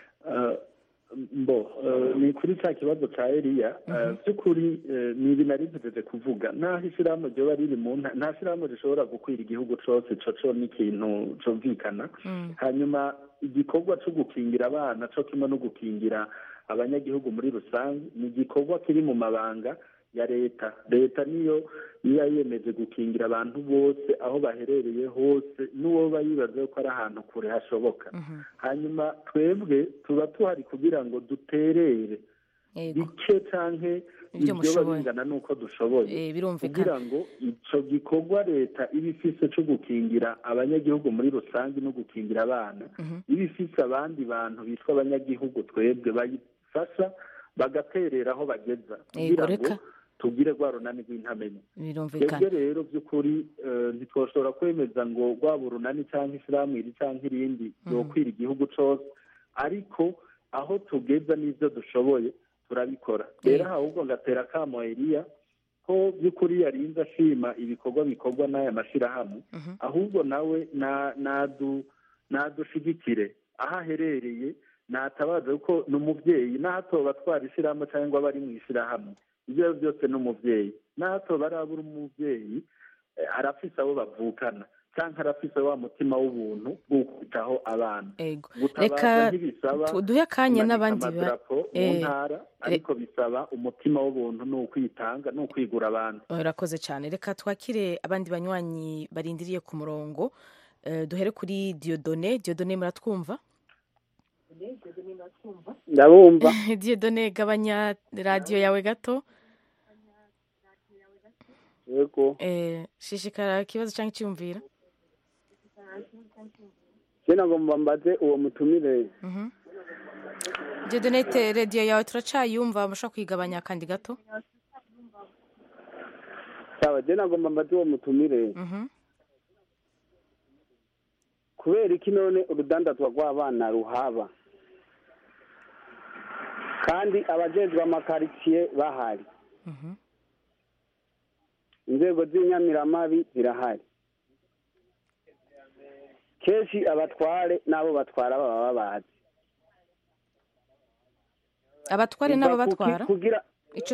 G: Ni kuri cya kibazo cya Eliya by'ukuri ni ibintu narivuze kuvuga. Naho ishyirahamwe ryoba riri mu nta shyirahamwe rishobora gukwira igihugu cyose, co ni ikintu cumvikana. Hanyuma igikorwa cyo gukingira abana cyo kimwe no gukingira abanyagihugu muri rusange ni igikorwa kiri mu mabanga ya leta. Leta niyo yemeje gukingira abantu bose aho baherereye hose, n'uwo bayibaza ko ari ahantu kure hashoboka. Hanyuma twebwe tuba tuhari kugira ngo duterere bike canke ibyo bingana nuko dushoboye kugira ngo ico gikorwa leta iba ifise cyo gukingira abanyagihugu muri rusange no gukingira abana iba ifise abandi bantu bitwa abanyagihugu twebwe bayifasha bagaterera aho bageza kugira ngo tugire rwa runani rw'intamenwa. Twebwe rero by'ukuri ntitwoshobora kwemeza ngo rwaba urunani cyangwa ishyirahamwe iri cyangwa irindi yokwira igihugu cyose, ariko aho tugeza n'ibyo dushoboye turabikora. Rero ahubwo ngatera akamo Eliya ko by'ukuri yarinze ashima ibikorwa bikorwa n'aya mashyirahamwe, ahubwo nawe nadushigikire aho aherereye, natabaza kuko ni umubyeyi, n'ahatoba atwara ishyirahamwe cyangwa aba ari mu ishyirahamwe, ibyo byose ni umubyeyi. n'ahatoba arabura umubyeyi arafise abo bavukana cyangwa arafise wa mutima w'ubuntu wo kwitaho abana.
A: Reka duhe akanya n'abandi
G: mu ntara, ariko bisaba umutima w'ubuntu n'ukwitanga n'ukwigura abandi.
A: Urakoze cyane. Reka twakire abandi banywanyi barindiriye ku murongo. Duhere kuri Dieudonné. Dieudonné, muratwumva?
K: Ndabumva.
A: Dieudonné, gabanya radio yawe gato.
K: Yego.
A: Shishikara ikibazo cyangwa icyumvira.
K: Jena ngomba mbaze uwo mutumire.
A: Dieudonné, radio yawe turacayumva, mushaka kwigabanya kandi gato.
K: Sawa, jena ngomba mbaze uwo mutumire. Kubera iki none urudandazwa rw'abana ruhaba kandi abajejwe amakaritsiye bahari, inzego z'inyamiramabi zirahari, kenshi abatware n'abo batwara baba babazi.
A: abatware n'abo batwara
K: kugira
A: ico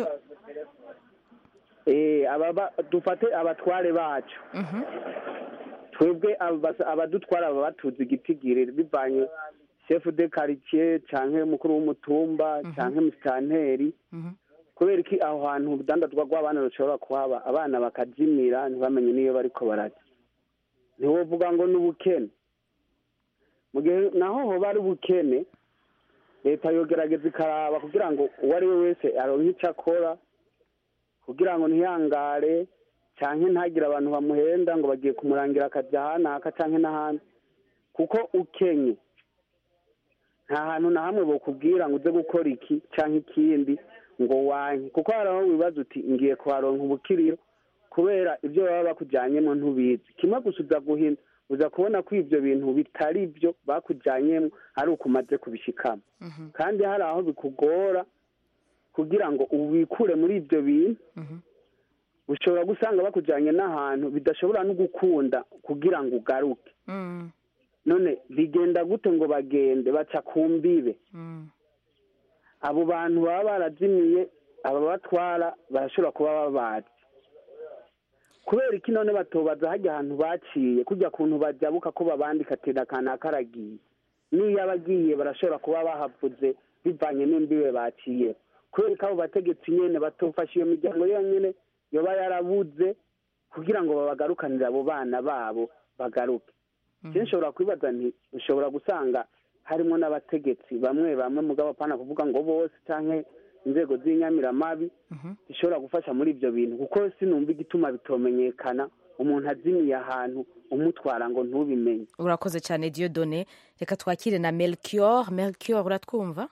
K: dufate abatware bacu twebwe abadutwara baba batuzi igitigiri bivanye chef de quartier canke mukuru w'umutumba canke musitanteri kubera iki aho hantu urudandazwa rw'abana rushobora kuhaba abana bakazimira ntibamenye niyo bariko barajya ntiwovuga ngo n'ubukene mu gihe naho hoba ari ubukene leta yogerageza ikaraba kugira ngo uwo ari we wese aronke icyo akora kugira ngo ntiyangare canke ntagire abantu bamuhenda ngo bagiye kumurangira akaja ahanaka canke n'ahandi kuko ukenye nta hantu na hamwe bokubwira ngo uze gukora iki canke ikindi ngo wanke kuko hari aho wibaza uti ngiye kuharonka ubukiriro kubera ibyo baba bakujyanyemo ntubizi kimwe gusa uza kubona ko ibyo bintu bitari byo bakujyanyemo ari uko umaze kubishikamo kandi hari aho bikugora kugira ngo ubikure muri ibyo bintu ushobora gusanga bakujyanye n'ahantu bidashobora no gukunda kugira ngo ugaruke none bigenda gute ngo bagende baca ku mbibe abo bantu baba barazimiye ababatwara barashobora kuba babazi kubera iki none batobaza hajya ahantu baciye kujya kuntu bajabuka ko babandika tera kana karagiye niyo abagiye barashobora kuba bahavuze bivanye n'imbibe baciye kubera ko abo bategetsi nyene batofasha iyo miryango yonyene yoba yarabuze kugira ngo babagarukanire abo bana babo bagaruke nshobora kwibaza nti ushobora gusanga harimo n'abategetsi bamwe mugabo apana kuvuga ngo bose canke inzego z'inyamiramabi zishobora gufasha muri ibyo bintu kuko sinumva igituma bitomenyekana umuntu azimiye ahantu umutwara ngo ntubimenye.
A: Urakoze cyane Dieudonné, reka twakire na Melchior. Uratwumva?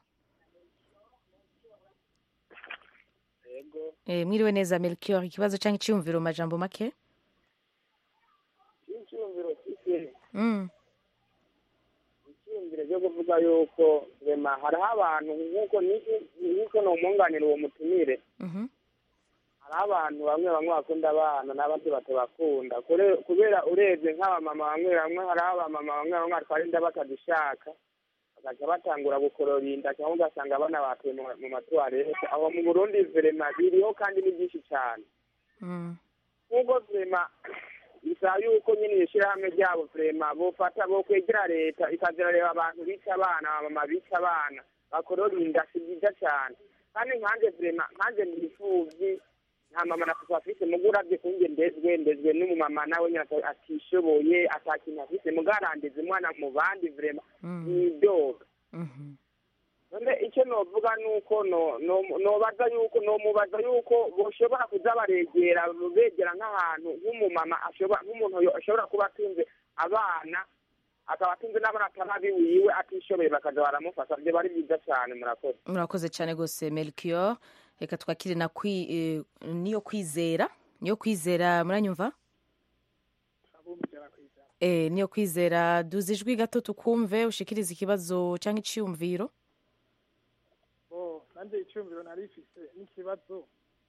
A: Mwiriwe neza Melchior, ikibazo cyangwa icyumviro majambo make?
L: Icyumviro byo kuvuga yuko rema hariho abantu nk'uko n'umunganira uwo mutumire hariho abantu bamwe bakunda abana n'abandi batabakunda kubera urebye nk'abamama bamwe hariho abamama bamwe batwara inda batazishaka bagaca batangura gukorora inda cyangwa ugasanga abana batuye mu matuwarete aho mu Burundi vrema biriho kandi ni byinshi cyane nk'ubwo vrema bisaba yuko nyine ishyirahamwe ryabo vrema bo kwegera leta ikazirareba abantu bica abana abamama bica abana bakorora inda si byiza cyane kandi nkanje vrema nkanje ndifuvyi nta mama nakufa afise muguravye kunge ndezwe n'umumama nawe nyine atishoboye atakintu afise mugarandeze umwana mu bandi vrema nidoga none icyo novuga nuko nomubaza yuko boshobora kuza begera nk'ahantu nk'umumama nk'umuntu ashobora kuba atunze abana akaba atunze n'abana atanabi wiwe atishoboye bakaza baramufasha byo bari byiza cyane.
A: Murakoze cyane gose Melchior. Reka twakire na niyo kwizera muranyumva? Niyo kwizera duze ijwi gato tukumve ushikiriza ikibazo cyangwa iciyumviro.
M: Nanje icyumviro narifise n'ikibazo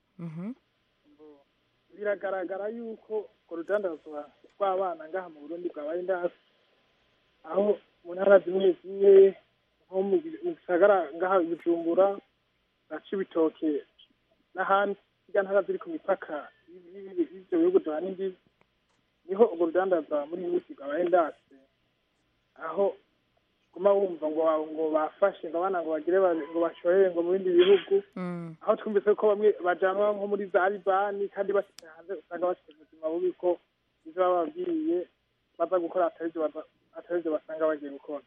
M: biragaragara yuko urudandazwa rw'abana ngaha mu Burundi bwabaye ndasi aho mu ntara zimwe nko mu gisagara ngaha Bujumbura gace ibitoke n'ahandi hirya ntara ziri ku mipaka y'ibyo bihugu duhana imbibi niho urwo rudandazwa muri iyi minsi bwabaye ndasi aho guma wumva ngo bafashe ngo abana ngo bagire ngo bashorere ngo mu bindi bihugu aho twumvise ko bamwe bajanwa nko muri za Libani kandi bashyize hanze usanga bafite ubuzima bubi ko ibyo baba babwiye baza gukora ataribyo basanga bagiye gukora.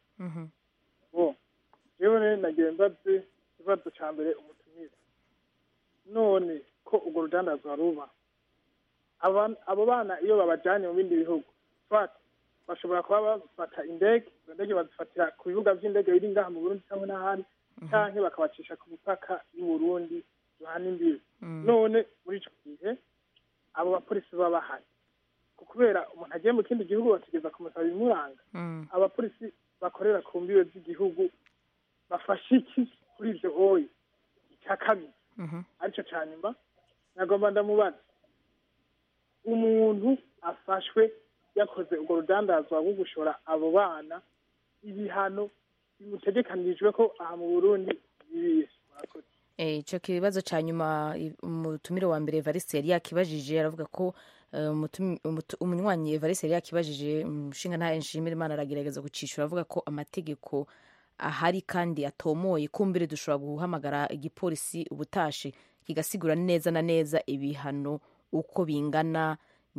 M: Jewe rero nagiye mbaze ikibazo ca mbere umutumire none ko urwo rudandazwa ruba abo bana iyo babajanye mu bindi bihugu bashobora kuba bafata indege bazifatira ku bibuga by'indege biri ngaha mu Burundi cyangwa n'ahandi canke bakabacisha ku mipaka y'u Burundi duhana imbibi none muri ico gihe abo bapolisi baba bahari kubera umuntu agiye mu kindi gihugu bategeza kumusaba ibimuranga abapolisi bakorera ku mbibe z'igihugu bafashe iki kuri ivyo oyi icya kabiri arico ca nyuma nagomba ndamubaza umuntu afashwe yakoze urwo rudandazwa rwo gushora abo bana ibihano bimutegekanirijwe ko aha mu Burundi bibiye.
A: Ico kibazo ca nyuma umutumire wa mbere Evariste yari yakibajije, aravuga ko umunywanyi Evariste yari yakibajije, umushinga ntahe Nshimirimana aragerageza gucishura, avuga ko amategeko ahari kandi atomoye, kumbere dushobora guhamagara igipolisi ubutashe kigasigura neza na neza ibihano uko bingana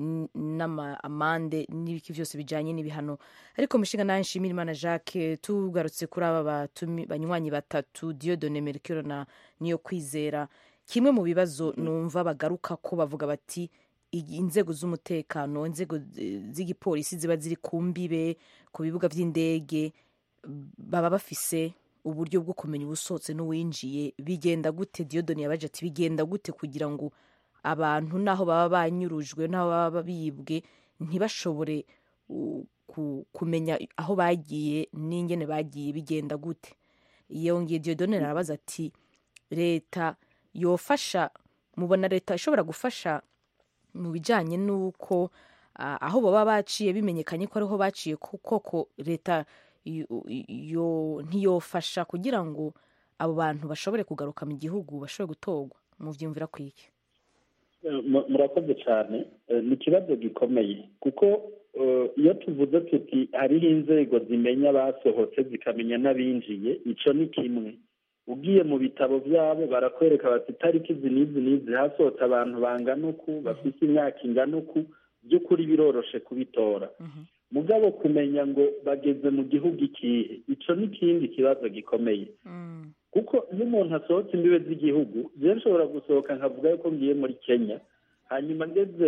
A: n'amande n'ibiki byose bijanye n'ibihano. Ariko mushinga nawe Nshimirimana Jacques, tugarutse kuri aba banywanyi batatu Dieudonné Mercure na Niyokwizera, kimwe mu bibazo numva bagaruka ko bavuga bati inzego z'umutekano, inzego z'igipolisi ziba ziri ku mbibe ku bibuga vy'indege, baba bafise uburyo bwo kumenya ubusohotse n'uwinjiye. Bigenda gute? Dieudonné yabaje ati bigenda gute kugira ngo abantu naho baba banyurujwe, naho baba bibwe, ntibashobore kumenya aho bagiye n'ingene bagiye, bigenda gute? Yongeye Dieudonné arabaza ati leta yofasha, mubona leta ishobora gufasha mu bijanye n'uko aho baba baciye bimenyekanye ko ariho baciye, koko leta ntiyofasha kugira ngo abo bantu bashobore kugaruka mu gihugu, bashobore gutorwa? Muvyumvira kwiki?
G: Murakoze cyane. Ni ikibazo gikomeye kuko iyo tuvuze tuti hariho inzego zimenya abasohotse zikamenya n'abinjiye, ico ni kimwe. Ugiye mu bitabo byabo barakwereka bati itariki izi n'izi hasohotse abantu bangana uku, bafite imyaka ingana uku, by'ukuri biroroshe kubitora. Mugabo kumenya ngo bageze mu gihugu ikihe, ico ni ikindi kibazo gikomeye. Kuko iyo umuntu asohotse imbibe z'igihugu, je nshobora gusohoka nkavuga yuko ngiye muri Kenya, hanyuma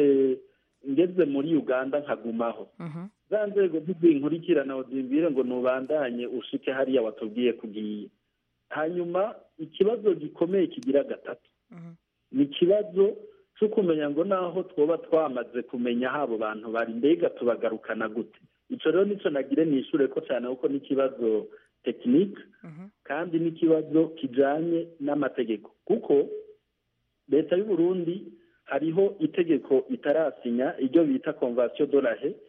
G: ngeze muri Uganda nkagumaho. Za nzego ntibinkurikirana ngo zimbwire ngo nubandanye ushike hariya watubwiye kugiye. Hanyuma ikibazo gikomeye kigira gatatu, ni ikibazo cyo kumenya ngo naho twoba twamaze kumenya habo bantu bari, mbega tubagarukana gute? Ico rero nico nagire nishure ko cyane kuko ni ikibazo tekinike kandi n'ikibazo kijanye n'amategeko, kuko leta y'u Burundi hariho itegeko itarasinya, iryo bita convention de la Haye,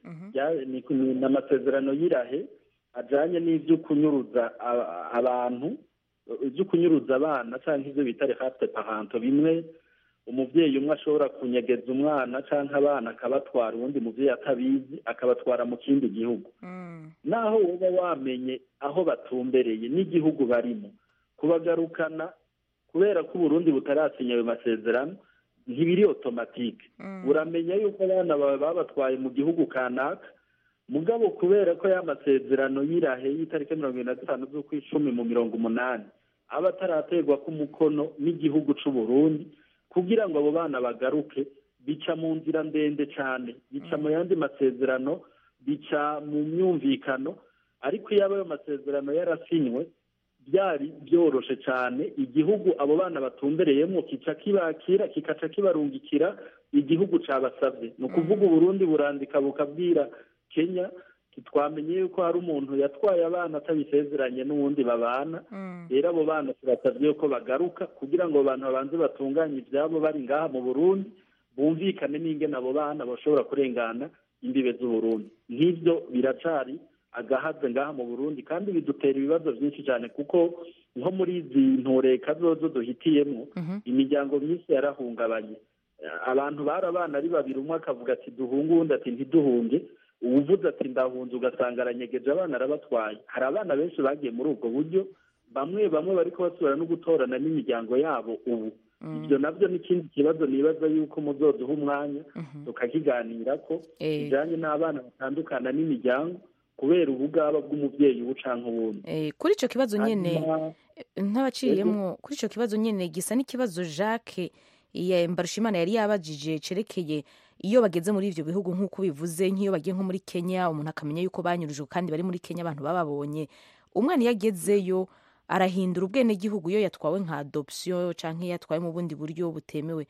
G: ni amasezerano y'irahe ajanye n'ivyo kunyuruza abantu, ibyo kunyuruza abana cyangwa ibyo bita rehate paranto, bimwe umuvyeyi umwe ashobora kunyegeza umwana cyangwa abana akabatwara, ubundi muvyeyi atabizi akabatwara mu kindi gihugu. Naho woba wamenye aho batumbereye n'igihugu barimo, kubagarukana kubera ko Burundi butarasinya ayo masezerano ntibiri automatique. Uramenya yuko abana bawe babatwaye mu gihugu kanaka, mugabo kubera ko ya masezerano y'irahe y'itariki 25 z'ukwicumi mu 18 aba atarategwa ku mukono n'igihugu c'u Burundi kugira ngo abo bana bagaruke, bica mu nzira ndende cyane, bica mu yandi masezerano, bica mu myumvikano. Ariko iyo ayo masezerano yarasinywe byari byoroshe cyane, igihugu abo bana batumbereyemo kica kibakira, kikaca kibarungikira igihugu cabasabye. No kuvuga Burundi burandika bukabwira Kenya twamenye yuko hari umuntu yatwaye abana atabisezeranye n'uwundi babana, rero abo bana turasabye ko bagaruka kugira ngo abantu babanze batunganye ibyabo bari ngaha mu Burundi, bumvikane n'ingene abo bana bashobora kurengana imbibe z'u Burundi. Nk'ibyo biracari agahaze ngaha mu Burundi kandi bidutera ibibazo byinshi cyane, kuko nko muri izi ntoreka zozo duhitiyemo imiryango myinshi yarahungabanye. Abantu barabana ari babiri, umwe akavuga ati duhunge, uwundi ati ntiduhunge, uvuze ati ndahunze ugasanga aranyegeje abana arabatwaye. Hari abana benshi bagiye muri ubwo buryo, bamwe bariko basubira no gutorana n'imiryango yabo ubu. Ibyo nabyo ni ikindi kibazo nibaza yuko muzoduha umwanya tukakiganira ko bijanye n'abana batandukana n'imiryango kubera ubugaba bw'umuvyeyi ubucanka ubundi.
A: Kuri ico kibazo nyene ntabaciyemwo, kuri ico kibazo nyene gisa n'ikibazo Jacques Mbarushimana yari yabajije cerekeye iyo bageze muri ivyo bihugu nk'uko bivuze, nk'iyo bagiye nko muri Kenya umuntu akamenya yuko banyurujwe kandi bari muri Kenya abantu bababonye. Umwana iyo agezeyo arahindura ubwene gihugu iyo yatwawe nka adoption canke yatwawe mu bundi buryo butemewe,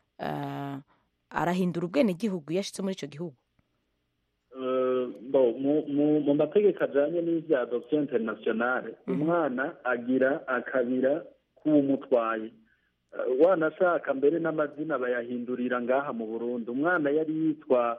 A: arahindura ubwene gihugu yashitse muri ico gihugu.
G: Mu mategeko ajanye n'ivya adoption internationale, umwana agira akabira k'uwumutwaye, wanashaka mbere n'amazina bayahindurira ngaha mu Burundi. Umwana yari yitwa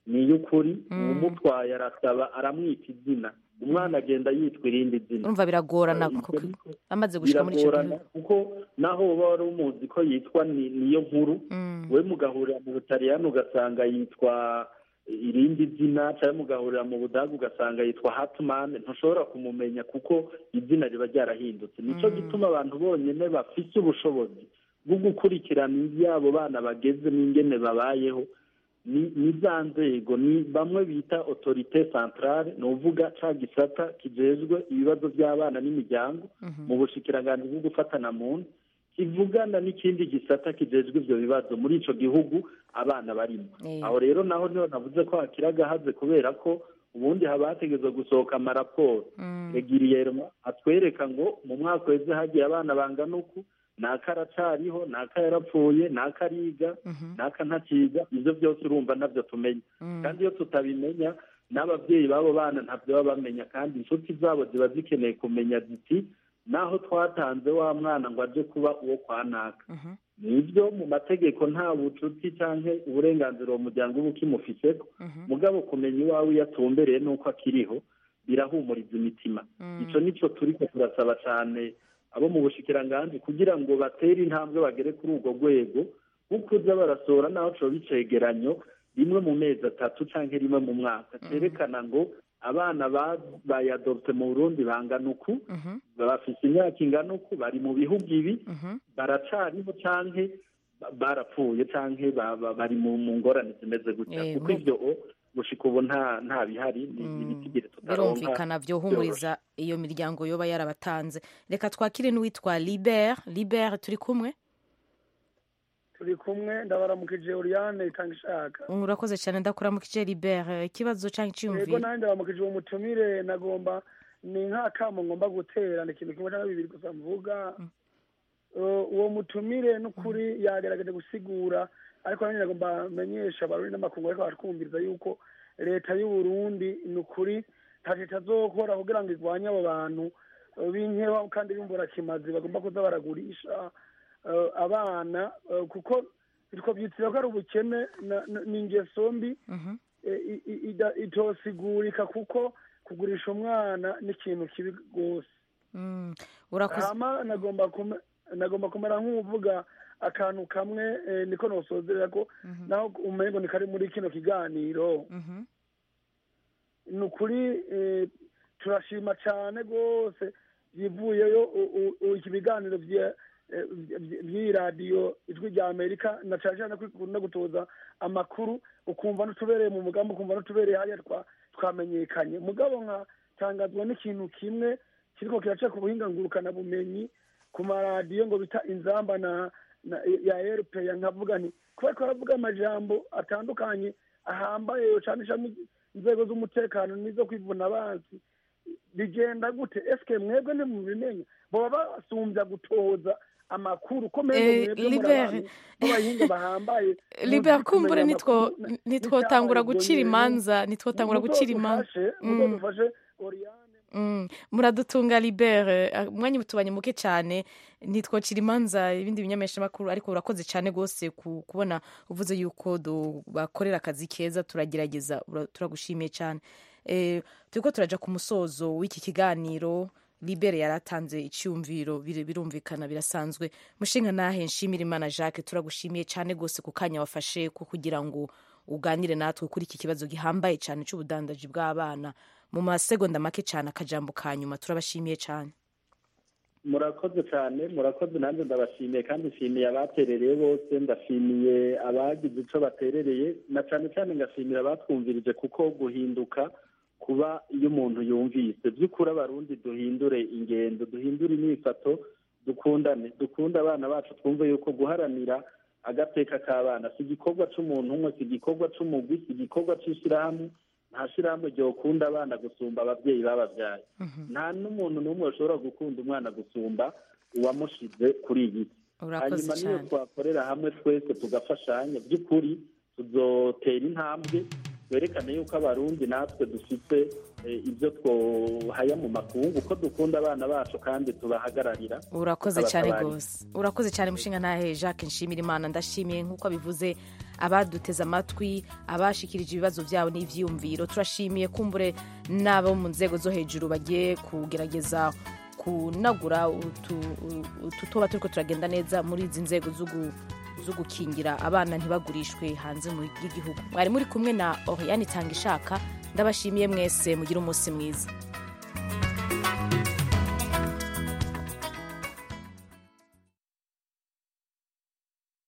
G: ni iy'ukuri umutwaye arasaba aramwita izina umwana agenda yitwa irindi zina
A: urumva biragorana amaze gushika muri icyo gihe
G: kuko naho uba wari umuzi ko yitwa niyo nkuru we mugahurira mu butaliyani ugasanga yitwa irindi zina cyangwa mugahurira mu budagu ugasanga yitwa Hartman ntushobora kumumenya kuko izina riba ryarahindutse nicyo gituma abantu bonyine bafite ubushobozi bwo gukurikirana iby'abo bana bageze n'ingene babayeho ni za nzego ni bamwe bita autorité centrale ni uvuga ca gisata kijejwe ibibazo by'abana n'imiryango mu bushikiranganji bwo gufatana mu nda kivugana n'ikindi gisata kijejwe ivyo bibazo muri ico gihugu abana barimo aho rero naho niho navuze ko hakira gahaze kubera ko ubundi haba hategezwa gusohoka amaraporo regiriyerema atwereka ngo mu mwaka weze hagiye abana bangana uku naka aracariho naka yarapfuye naka ariga naka ntakiga ibyo byose urumva nabyo tumenya kandi iyo tutabimenya n'ababyeyi b'abo bana ntabyo baba bamenya kandi inshuti zabo ziba zikeneye kumenya ziti naho twatanze wa mwana ngo aje kuba uwo kwa naka nibyo mu mategeko nta bucuti cyangwa uburenganzira uwo muryango uba ukimufiseko mugabo kumenya iwawe iyo atumbereye n'uko akiriho birahumuriza imitima icyo nicyo turiko turasaba cyane abo mu bushikiranganji kugira ngo batere intambwe bagere kuri urwo rwego kuko uza barasohora naho coba icegeranyo rimwe mu mezi 3 canke rimwe mu mwaka cerekana ngo abana bayadopte mu Burundi bangana uku bafise imyaka ingana uku bari mu bihugu ibi baracariho canke barapfuye canke bari mu ngorane zimeze gutya kuko ivyo gushika ubu nta bihari n'ibitigire tutaronka
A: birumvikana vyohumuriza iyo miryango yoba yarabatanze reka twakire n'uwitwa Libert turi kumwe
M: ndabaramukije Oriane Tangishaka
A: urakoze cyane ndakuramukije Libert ikibazo cyangwa iciyumviro
M: yego nanjye ndabaramukije uwo mutumire nagomba ni nk'akamo ngomba gutera ni ikintu kimwe cyangwa bibiri gusa mvuga uwo mutumire n'ukuri yagerageje gusigura ariko nanjye nagomba menyesha abarundi n'amakungu ariko baratwumviriza yuko leta y'u Burundi ni ukuri ntacyo itazokora kugira ngo irwanye abo bantu b'inkeba kandi b'imburakimazi bagomba kuza baragurisha abana kuko biriko byitira ko ari ubukene n'ingeso mbi itosigurika kuko kugurisha umwana ni ikintu kibi rwose nagomba kumera nk'uvuga akantu kamwe niko nosozerera ko naho umengo ni kari muri kino kiganiro ni ukuri turashima cyane rwose bivuyeyo iki biganiro by'iyi radiyo ijwi rya Amerika na cyane cyane no gutoza amakuru ukumva n'utubereye mu mugambi ukumva n'utubereye hariya twamenyekanye mugabo nkatangazwa n'ikintu kimwe kiriko kiraca ku buhinga ngurukana bumenyi ku maradiyo ngo bita inzamba ya RPA nkavuga nti kubera ko baravuga amajambo atandukanye ahambaye cyane cyane inzego z'umutekano nizo kwivuna abansi bigenda gute eske mwebwe ntimubimenya baba basumbya gutoza amakuru ko mwebwe bahambaye
A: Libert kumbure nitwotangura gucira imanza
M: mudufashe Oriane
A: muradutunga Libert umwanya utubanye muke cyane nitwocira imanza ibindi binyamesha makuru ariko urakoze cyane gose kubona uvuze yuko bakorera akazi keza turagerageza turagushimiye cyane turiko turaja ku musozo w'iki kiganiro Libert yaratanze icyumviro birumvikana birasanzwe mushinga nahe nshimira Imana Jacques turagushimiye cyane gose ku kanya wafashe ko kugira ngo uganire natwe kuri iki kibazo gihambaye cyane cy'ubudandaji bw'abana mu masegonda make cyane akajambo kanyuma turabashimiye cyane
G: murakoze cyane murakoze nanjye ndabashimiye kandi nshimiye abaterereye bose ndashimiye abagize icyo baterereye na cyane cyane ngashimira abatwumvirije kuko guhinduka kuba iyo umuntu yumvise by'ukuri abarundi duhindure ingendo duhindure imyifato dukundane dukunde abana bacu twumve yuko guharanira agateka k'abana si igikorwa cy'umuntu umwe si igikorwa cy'umugwi si igikorwa cy'ishyirahamwe nta shyirahamwe ryokunda abana gusumba ababyeyi bababyaye nta n'umuntu n'umwe ushobora gukunda umwana gusumba uwamushize kuri iyi si hanyuma niyo twakorera hamwe twese tugafashanya by'ukuri tuzotera intambwe twerekane yuko abarundi natwe dufite ibyo twohaya mu makungu ko dukunda abana bacu kandi tubahagararira
A: urakoze cyane rwose urakoze cyane mushinga ntahe Jacques nshimira Imana ndashimiye nk'uko abivuze abaduteze amatwi, abashikirije ibibazo byabo n'ivyiyumviro. Turashimiye kumbure n'abo mu nzego zo hejuru bagiye kugerageza kunagura ututoba turiko turagenda neza muri izi nzego zo gukingira abana ntibagurishwe hanze mu gihugu. Mwari muri kumwe na Oriane Tangishaka. Ndabashimiye mwese, mugira umunsi mwiza.